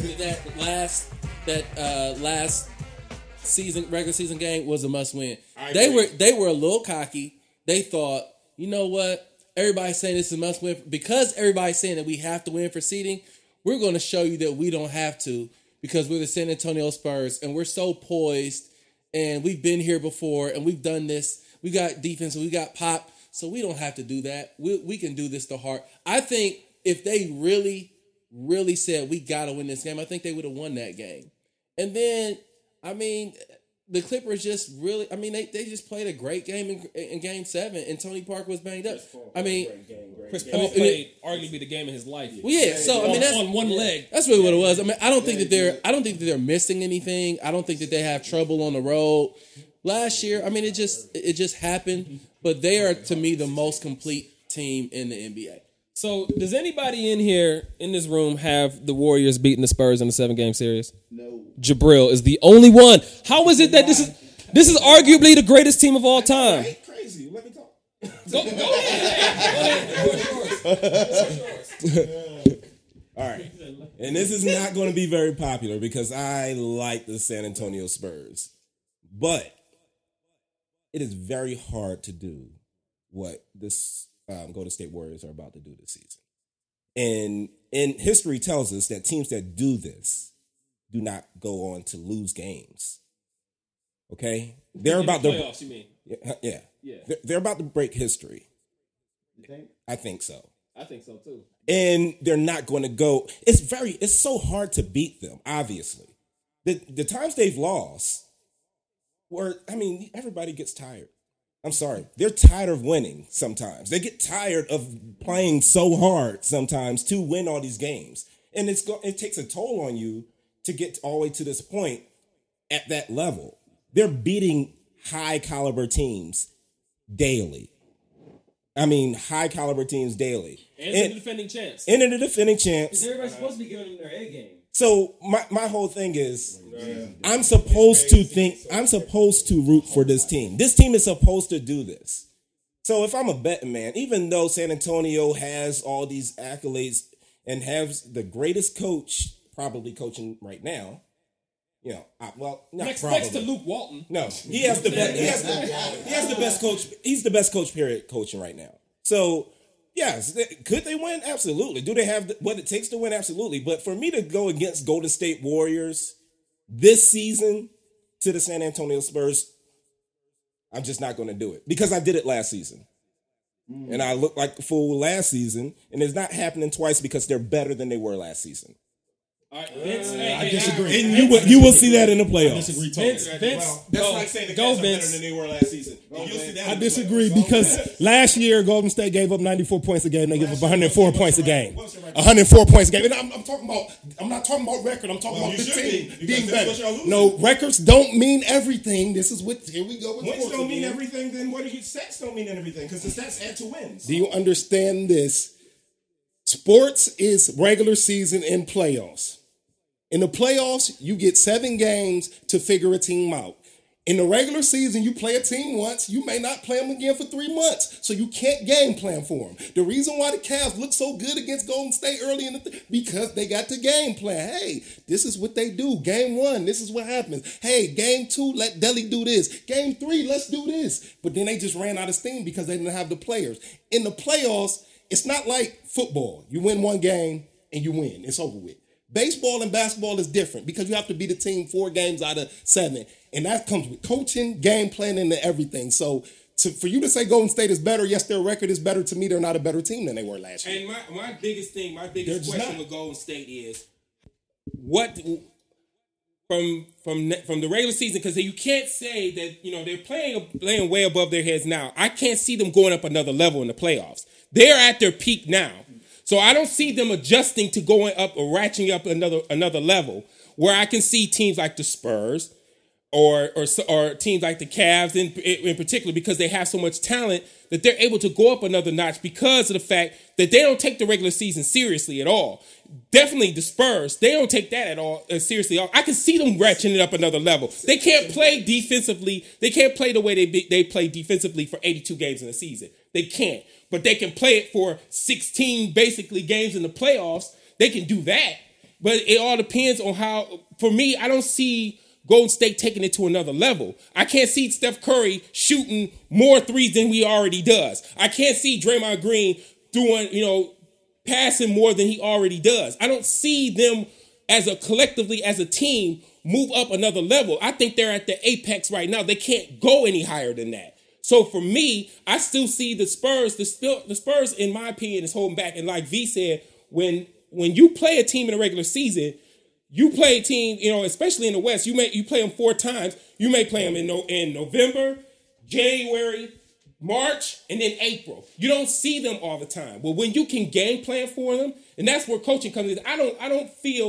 that last season regular season game was a must win. They were a little cocky. They thought, you know what? Everybody's saying this is a must win because everybody's saying that we have to win for seeding. We're going to show you that we don't have to because we're the San Antonio Spurs and we're so poised and we've been here before and we've done this. We got defense and we got Pop, so we don't have to do that. We can do this the hard. I think if they really, really said we got to win this game, I think they would have won that game. And then, I mean, the Clippers just really, I mean, they just played a great game in Game 7, and Tony Parker was banged up. I mean, Chris Paul played arguably the game of his life. Well, yeah. So I mean, that's on one leg. That's really what it was. I mean, I don't think that they're missing anything. I don't think that they have trouble on the road. Last year, I mean, it just happened. But they are, to me, the most complete team in the NBA. So, does anybody in here, in this room, have the Warriors beating the Spurs in the 7-game series? No. Jabril is the only one. How is it that this is arguably the greatest team of all time? Crazy. Let me talk. Go ahead. All right. And this is not going to be very popular because I like the San Antonio Spurs. But it is very hard to do what this Golden State Warriors are about to do this season. And history tells us that teams that do this do not go on to lose games. Okay? They're about to playoffs, you mean? Yeah. Yeah. They're about to break history. You think? I think so. I think so too. And they're not going to go. It's so hard to beat them, obviously. The times they've lost everybody gets tired. I'm sorry. They're tired of winning sometimes. They get tired of playing so hard sometimes to win all these games. And it takes a toll on you to get all the way to this point at that level. They're beating high caliber teams daily. High caliber teams daily. And they're the defending champs. And they're the defending champs. Everybody's supposed to be giving them their A game. So my whole thing is, I'm supposed to root for this team. This team is supposed to do this. So if I'm a betting man, even though San Antonio has all these accolades and has the greatest coach probably coaching right now, Next to Luke Walton. No, he has the best. He has the best coach. He's the best coach. Period. Coaching right now. So. Yes, could they win? Absolutely. Do they have what it takes to win? Absolutely. But for me to go against Golden State Warriors this season to the San Antonio Spurs, I'm just not going to do it because I did it last season. And I looked like a fool last season, and it's not happening twice because they're better than they were last season. All right, Vince, I disagree. And you will see that in the playoffs. I disagree totally. Vince, That's like saying the Cavs are better than they were last season. You'll see that I disagree because last year Golden State gave up 94 points a game. They gave up 104 points a game. 104 points a game. And I'm not talking about record. I'm talking about the team being better. No, records don't mean everything. This is what, here we go. With Wins don't mean everything, then what are your stats don't mean everything because the stats add to wins. Do you understand this? Sports is regular season and playoffs. In the playoffs, you get 7 games to figure a team out. In the regular season, you play a team once. You may not play them again for 3 months, so you can't game plan for them. The reason why the Cavs look so good against Golden State early in because they got the game plan. Hey, this is what they do. Game 1, this is what happens. Hey, game 2, let Delly do this. Game 3, let's do this. But then they just ran out of steam because they didn't have the players. In the playoffs, it's not like football. You win 1 game and you win. It's over with. Baseball and basketball is different because you have to beat a team 4 games out of 7. And that comes with coaching, game planning, and everything. So for you to say Golden State is better, yes, their record is better. To me, they're not a better team than they were last year. And my biggest question with Golden State is what from the regular season, because you can't say that they're playing way above their heads now. I can't see them going up another level in the playoffs. They're at their peak now. So I don't see them adjusting to going up or ratcheting up another level where I can see teams like the Spurs or teams like the Cavs in particular, because they have so much talent that they're able to go up another notch because of the fact that they don't take the regular season seriously at all. Definitely the Spurs, they don't take that at all seriously. I can see them ratcheting it up another level. They can't play defensively. They can't play the way they play defensively for 82 games in a season. They can't. But they can play it for 16 basically games in the playoffs. They can do that. But it all depends on how, for me, I don't see Golden State taking it to another level. I can't see Steph Curry shooting more threes than he already does. I can't see Draymond Green doing, passing more than he already does. I don't see them collectively as a team move up another level. I think they're at the apex right now. They can't go any higher than that. So for me, I still see the Spurs. The Spurs, in my opinion, is holding back. And like V said, when you play a team in a regular season, you play a team, especially in the West, you play them 4 times. You may play them in November, January, March, and then April. You don't see them all the time. Well, when you can game plan for them, and that's where coaching comes in. I don't feel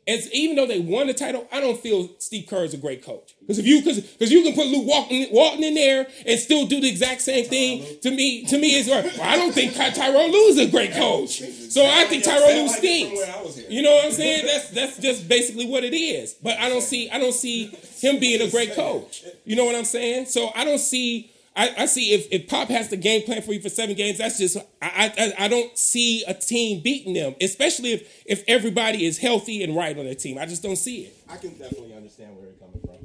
even though they won the title, I don't feel Steve Kerr is a great coach. Because you can put Luke Walton in there and still do the exact same thing. To me, it's well, I don't think Tyronn Lue is a great coach. So I think Tyronn Lue stinks. You know what I'm saying? That's just basically what it is. But I don't see him being a great coach. You know what I'm saying? So I don't see. I see if Pop has the game plan for you for 7 games, that's just I don't see a team beating them, especially if everybody is healthy and right on their team. I just don't see it. I can definitely understand where you're coming from.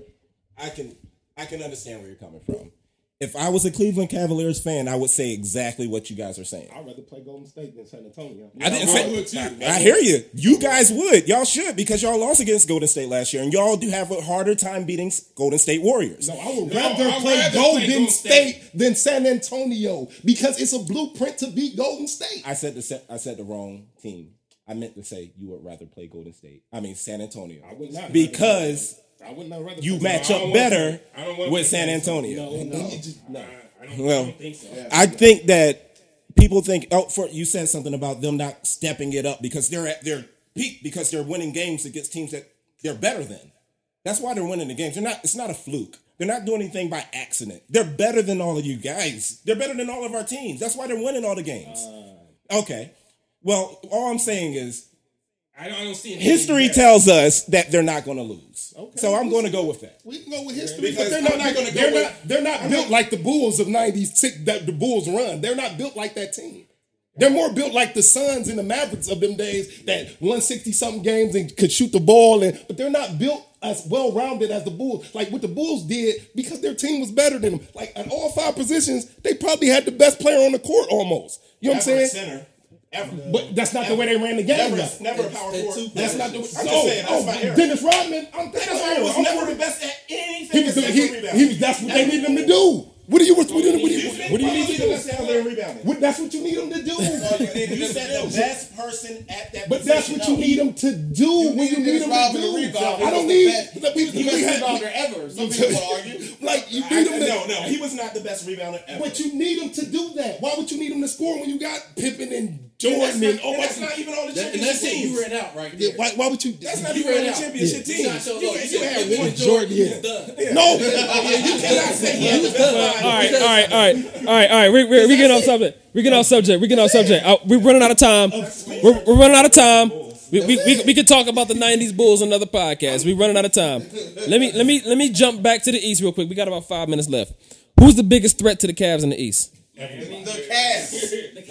I can understand where you're coming from. If I was a Cleveland Cavaliers fan, I would say exactly what you guys are saying. I'd rather play Golden State than San Antonio. I hear you. You guys would. Y'all should, because y'all lost against Golden State last year, and y'all do have a harder time beating Golden State Warriors. No, I would rather play Golden State than San Antonio, because it's a blueprint to beat Golden State. I said the wrong team. I meant to say you would rather play San Antonio. I would not. Because I would not rather you match up better with San Antonio. Well, think so. I think that people think. You said something about them not stepping it up because they're at their peak, because they're winning games against teams that they're better than. That's why they're winning the games. It's not a fluke. They're not doing anything by accident. They're better than all of you guys. They're better than all of our teams. That's why they're winning all the games. Okay. Well, all I'm saying is, I don't see history tells us that they're not going to lose. Okay. So I'm going to go with that. We can go with history, but they're not built like the Bulls of '96 that the Bulls run. They're not built like that team. They're more built like the Suns and the Mavericks of them days that won 60-something games and could shoot the ball, but they're not built as well-rounded as the Bulls. Like what the Bulls did, because their team was better than them. Like at all 5 positions, they probably had the best player on the court almost. You know what I'm saying? Center. Ever. But that's not the way they ran the game. Never a power forward. That's not the way. I'm just saying, that's my era. Dennis Rodman. Dennis Rodman was never the best at anything. That's what they needed him to do. What do you need? That's what you need him to do. You said the best person at that. But that's what you need him to do when you need him to do. I don't need. He was the rebounder ever. Some people argue. Like you need him. No, he was not the best rebounder ever. But you need him to do that. Why would you need him to score when you got Pippen and Jordan and all that's not even all the championship teams. teams. You ran out right there. Why would you? That's not even all the championship teams. You had one Jordan. No, you cannot say he was done. All right. We're getting off subject. We're getting off subject. We're running out of time. We're running out of time. We could talk about the '90s Bulls on another podcast. We're running out of time. Let me jump back to the East real quick. We got about 5 minutes left. Who's the biggest threat to the Cavs in the East? The Cavs.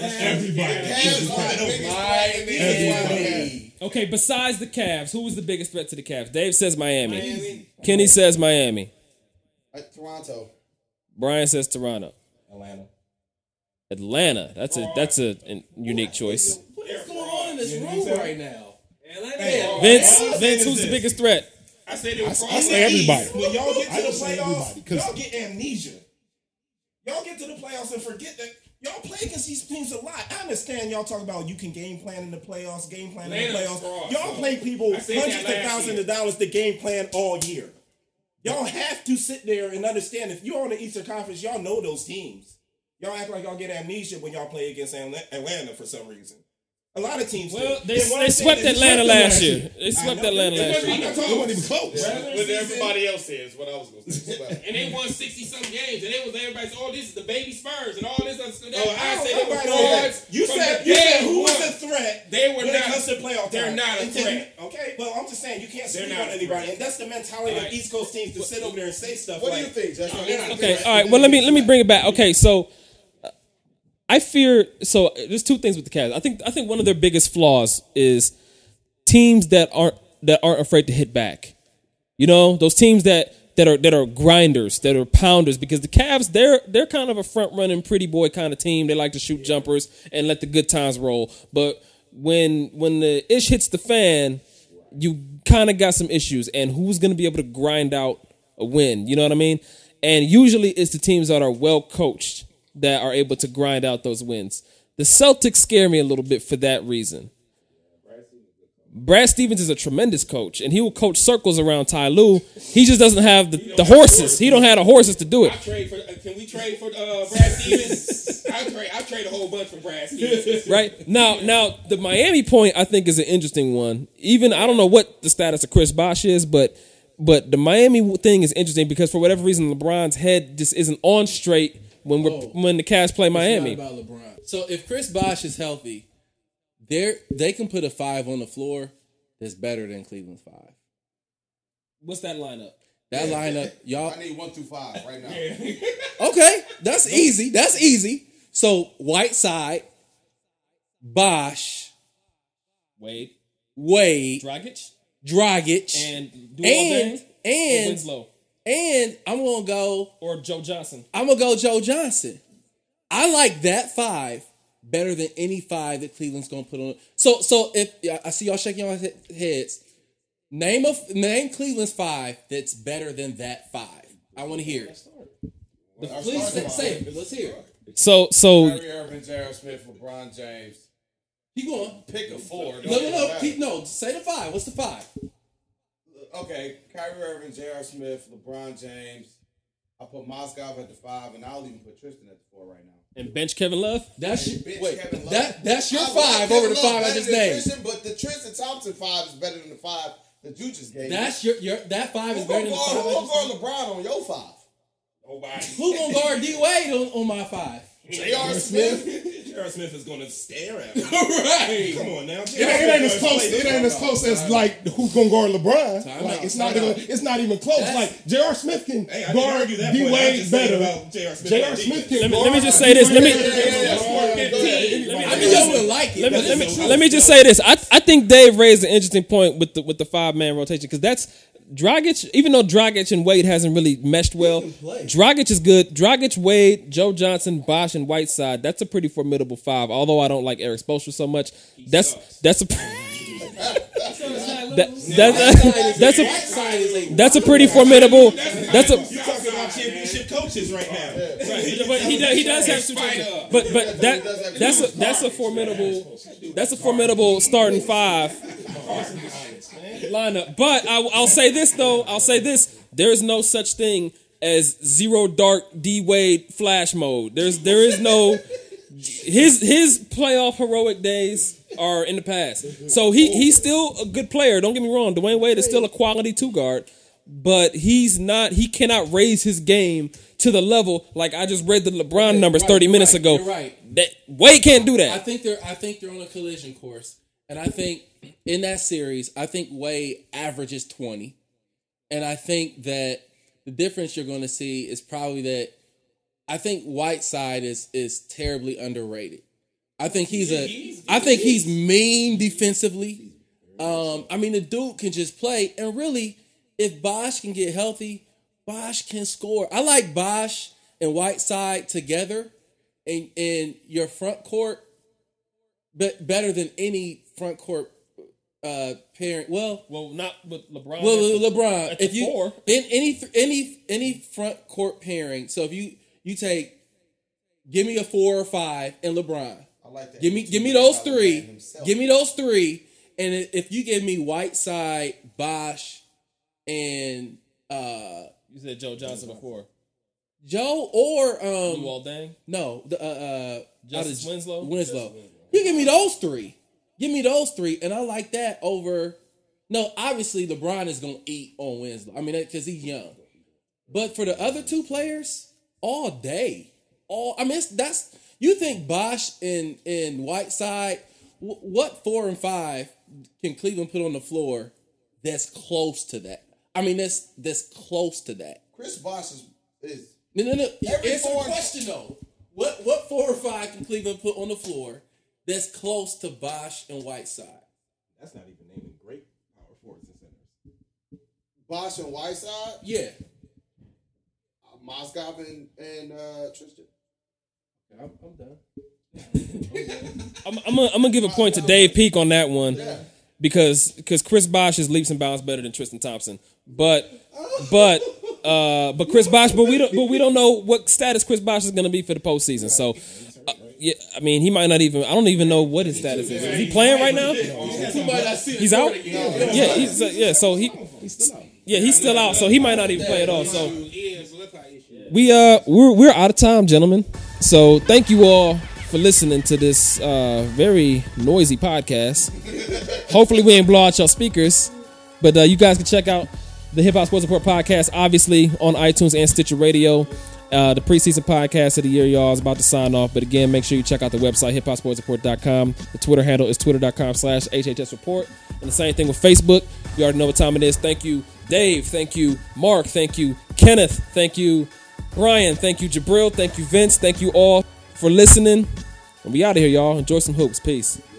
Everybody. Okay, besides the Cavs, who was the biggest threat to the Cavs? Dave says Miami. Kenny says Miami. Toronto. Brian says Toronto. Atlanta. That's a unique choice. What's going on in this room right now? Vince, who's the biggest threat? I say everybody. When y'all get to the playoffs, y'all get amnesia. Y'all get to the playoffs and forget that y'all play against these teams a lot. I understand y'all talk about you can game plan in the playoffs, Y'all play people hundreds of thousands of dollars to game plan all year. Y'all have to sit there and understand, if you're on the Eastern Conference, y'all know those teams. Y'all act like y'all get amnesia when y'all play against Atlanta for some reason. A lot of teams. Well, they swept Atlanta last year. They swept Atlanta last year. It wasn't even close. What everybody else says, what I was going to say. And they won 60-some games, and everybody's, this is the baby Spurs, and all this other stuff. You said who was a threat? They were when not. It comes to playoff They're time. not a threat. Okay, well, I'm just saying you can't sleep on anybody, and that's the mentality of East Coast teams to sit over there and say stuff. What do you think, Justin? Okay, all right. Well, let me bring it back. Okay, so. I fear there's 2 things with the Cavs. I think one of their biggest flaws is teams that aren't afraid to hit back. You know, those teams that are grinders, that are pounders, because the Cavs, they're kind of a front running pretty boy kind of team. They like to shoot jumpers and let the good times roll. But when the ish hits the fan, you kind of got some issues, and who's going to be able to grind out a win? You know what I mean? And usually it's the teams that are well coached that are able to grind out those wins. The Celtics scare me a little bit for that reason. Brad Stevens is a tremendous coach, and he will coach circles around Ty Lue. He just doesn't have the horses. He don't have the horses to do it. Can we trade for Brad Stevens. I trade a whole bunch for Brad Stevens. Right now, the Miami point I think is an interesting one. Even I don't know what the status of Chris Bosh is, but the Miami thing is interesting because for whatever reason LeBron's head just isn't on straight when the Cavs play Miami. It's not about LeBron. So if Chris Bosh is healthy, they can put a 5 on the floor that's better than Cleveland's 5. What's that lineup? That lineup, y'all. I need 1 through 5 right now. Okay, that's easy. That's easy. So Whiteside, Bosh, Wade, Dragic, and Winslow, and I'm gonna go or Joe Johnson. I'm gonna go Joe Johnson. I like that 5 better than any 5 that Cleveland's gonna put on. So if I see y'all shaking your heads, name Cleveland's 5 that's better than that 5. I want to hear it. Please say it. Let's hear it. So Kyrie Irving, J.R. Smith, LeBron James. Keep going. Pick a 4. No. Say the 5. What's the 5? Okay, Kyrie Irving, J.R. Smith, LeBron James. I put Mozgov at the 5, and I'll even put Tristan at the 4 right now. And bench Kevin Love. That's Kevin Love. That's your 5 over the 5 I just named. But the Tristan Thompson 5 is better than the 5 that you just gave. That's your that 5 is better than the 5. Who's gonna guard LeBron on your 5? Nobody. Who's gonna guard D Wade on my 5? J.R. Smith. J.R. Smith is gonna stare at me. Right. Come on now. It ain't as close as like who's gonna guard LeBron. Time Like out. it's not even close. Like J.R. Smith can Hey, I didn't guard argue that D point. I Wade just said better. about J.R. Smith. J.R. Smith can Let me just say this. I mean, y'all wouldn't like it. Let me just say this. I think Dave raised an interesting point with the 5-man rotation because that's Dragic. Even though Dragic and Wade hasn't really meshed well, Dragic is good. Dragic, Wade, Joe Johnson, Bosh, and Whiteside. That's a pretty formidable 5. Although I don't like Eric Spoelstra so much, that's a pretty formidable. That's a. You're talking about championship coaches right now. But he does have some. But that's a formidable starting 5 lineup. But I'll say this though. There is no such thing as zero dark D Wade flash mode. There is no. His playoff heroic days are in the past. So he's still a good player. Don't get me wrong. Dwayne Wade is still a quality 2 guard, but he's not. He cannot raise his game to the level like I just read the LeBron numbers 30 minutes ago. You're right. That Wade can't do that. I think they're on a collision course, and I think in that series, I think Wade averages 20, and I think that the difference you're going to see is probably that I think Whiteside is terribly underrated. I think he's mean defensively. I mean, the dude can just play, and really, if Bosh can get healthy, Bosh can score. I like Bosh and Whiteside together in your front court, but better than any front court pairing. Well, not with LeBron. Well, LeBron, at the if you 4. in any front court pairing. So if you take, give me a 4 or 5 and LeBron. I like that. Give me those 3. Give me those 3. And if you give me Whiteside, Bosh, and You said Joe Johnson before. Joe or Luol Deng? No, Justice Winslow. You give me those 3. Give me those 3, and I like that over. No, obviously LeBron is gonna eat on Winslow. I mean, because he's young. But for the other 2 players, all day, that's you think Bosh and Whiteside. What 4 and 5 can Cleveland put on the floor that's close to that? I mean, that's close to that. Chris Bosh is No. Answer the question though. What 4 or 5 can Cleveland put on the floor that's close to Bosh and Whiteside? That's not even naming great power forwards and centers. Bosh and Whiteside. Yeah. Mozgov and Tristan. I'm done. I'm gonna give a point to Dave Peak on that one because Chris Bosh is leaps and bounds better than Tristan Thompson, but Chris Bosh, but we don't know what status Chris Bosh is gonna be for the postseason. So yeah, I mean he might not even. I don't even know what his status is. Is he playing right now? He's out. So he's still out. So he might not even play at all. So we're out of time, gentlemen. So thank you all for listening to this very noisy podcast. Hopefully we ain't blow out your speakers, but you guys can check out the Hip Hop Sports Report podcast, obviously on iTunes and Stitcher Radio. The preseason podcast of the year, y'all, is about to sign off. But again, make sure you check out the website, hiphopsportsreport.com. The Twitter handle is twitter.com/HHS Report. And the same thing with Facebook. You already know what time it is. Thank you, Dave. Thank you, Mark. Thank you, Kenneth. Thank you, Ryan. Thank you, Jabril. Thank you, Vince. Thank you all for listening. And we out of here, y'all. Enjoy some hoops. Peace.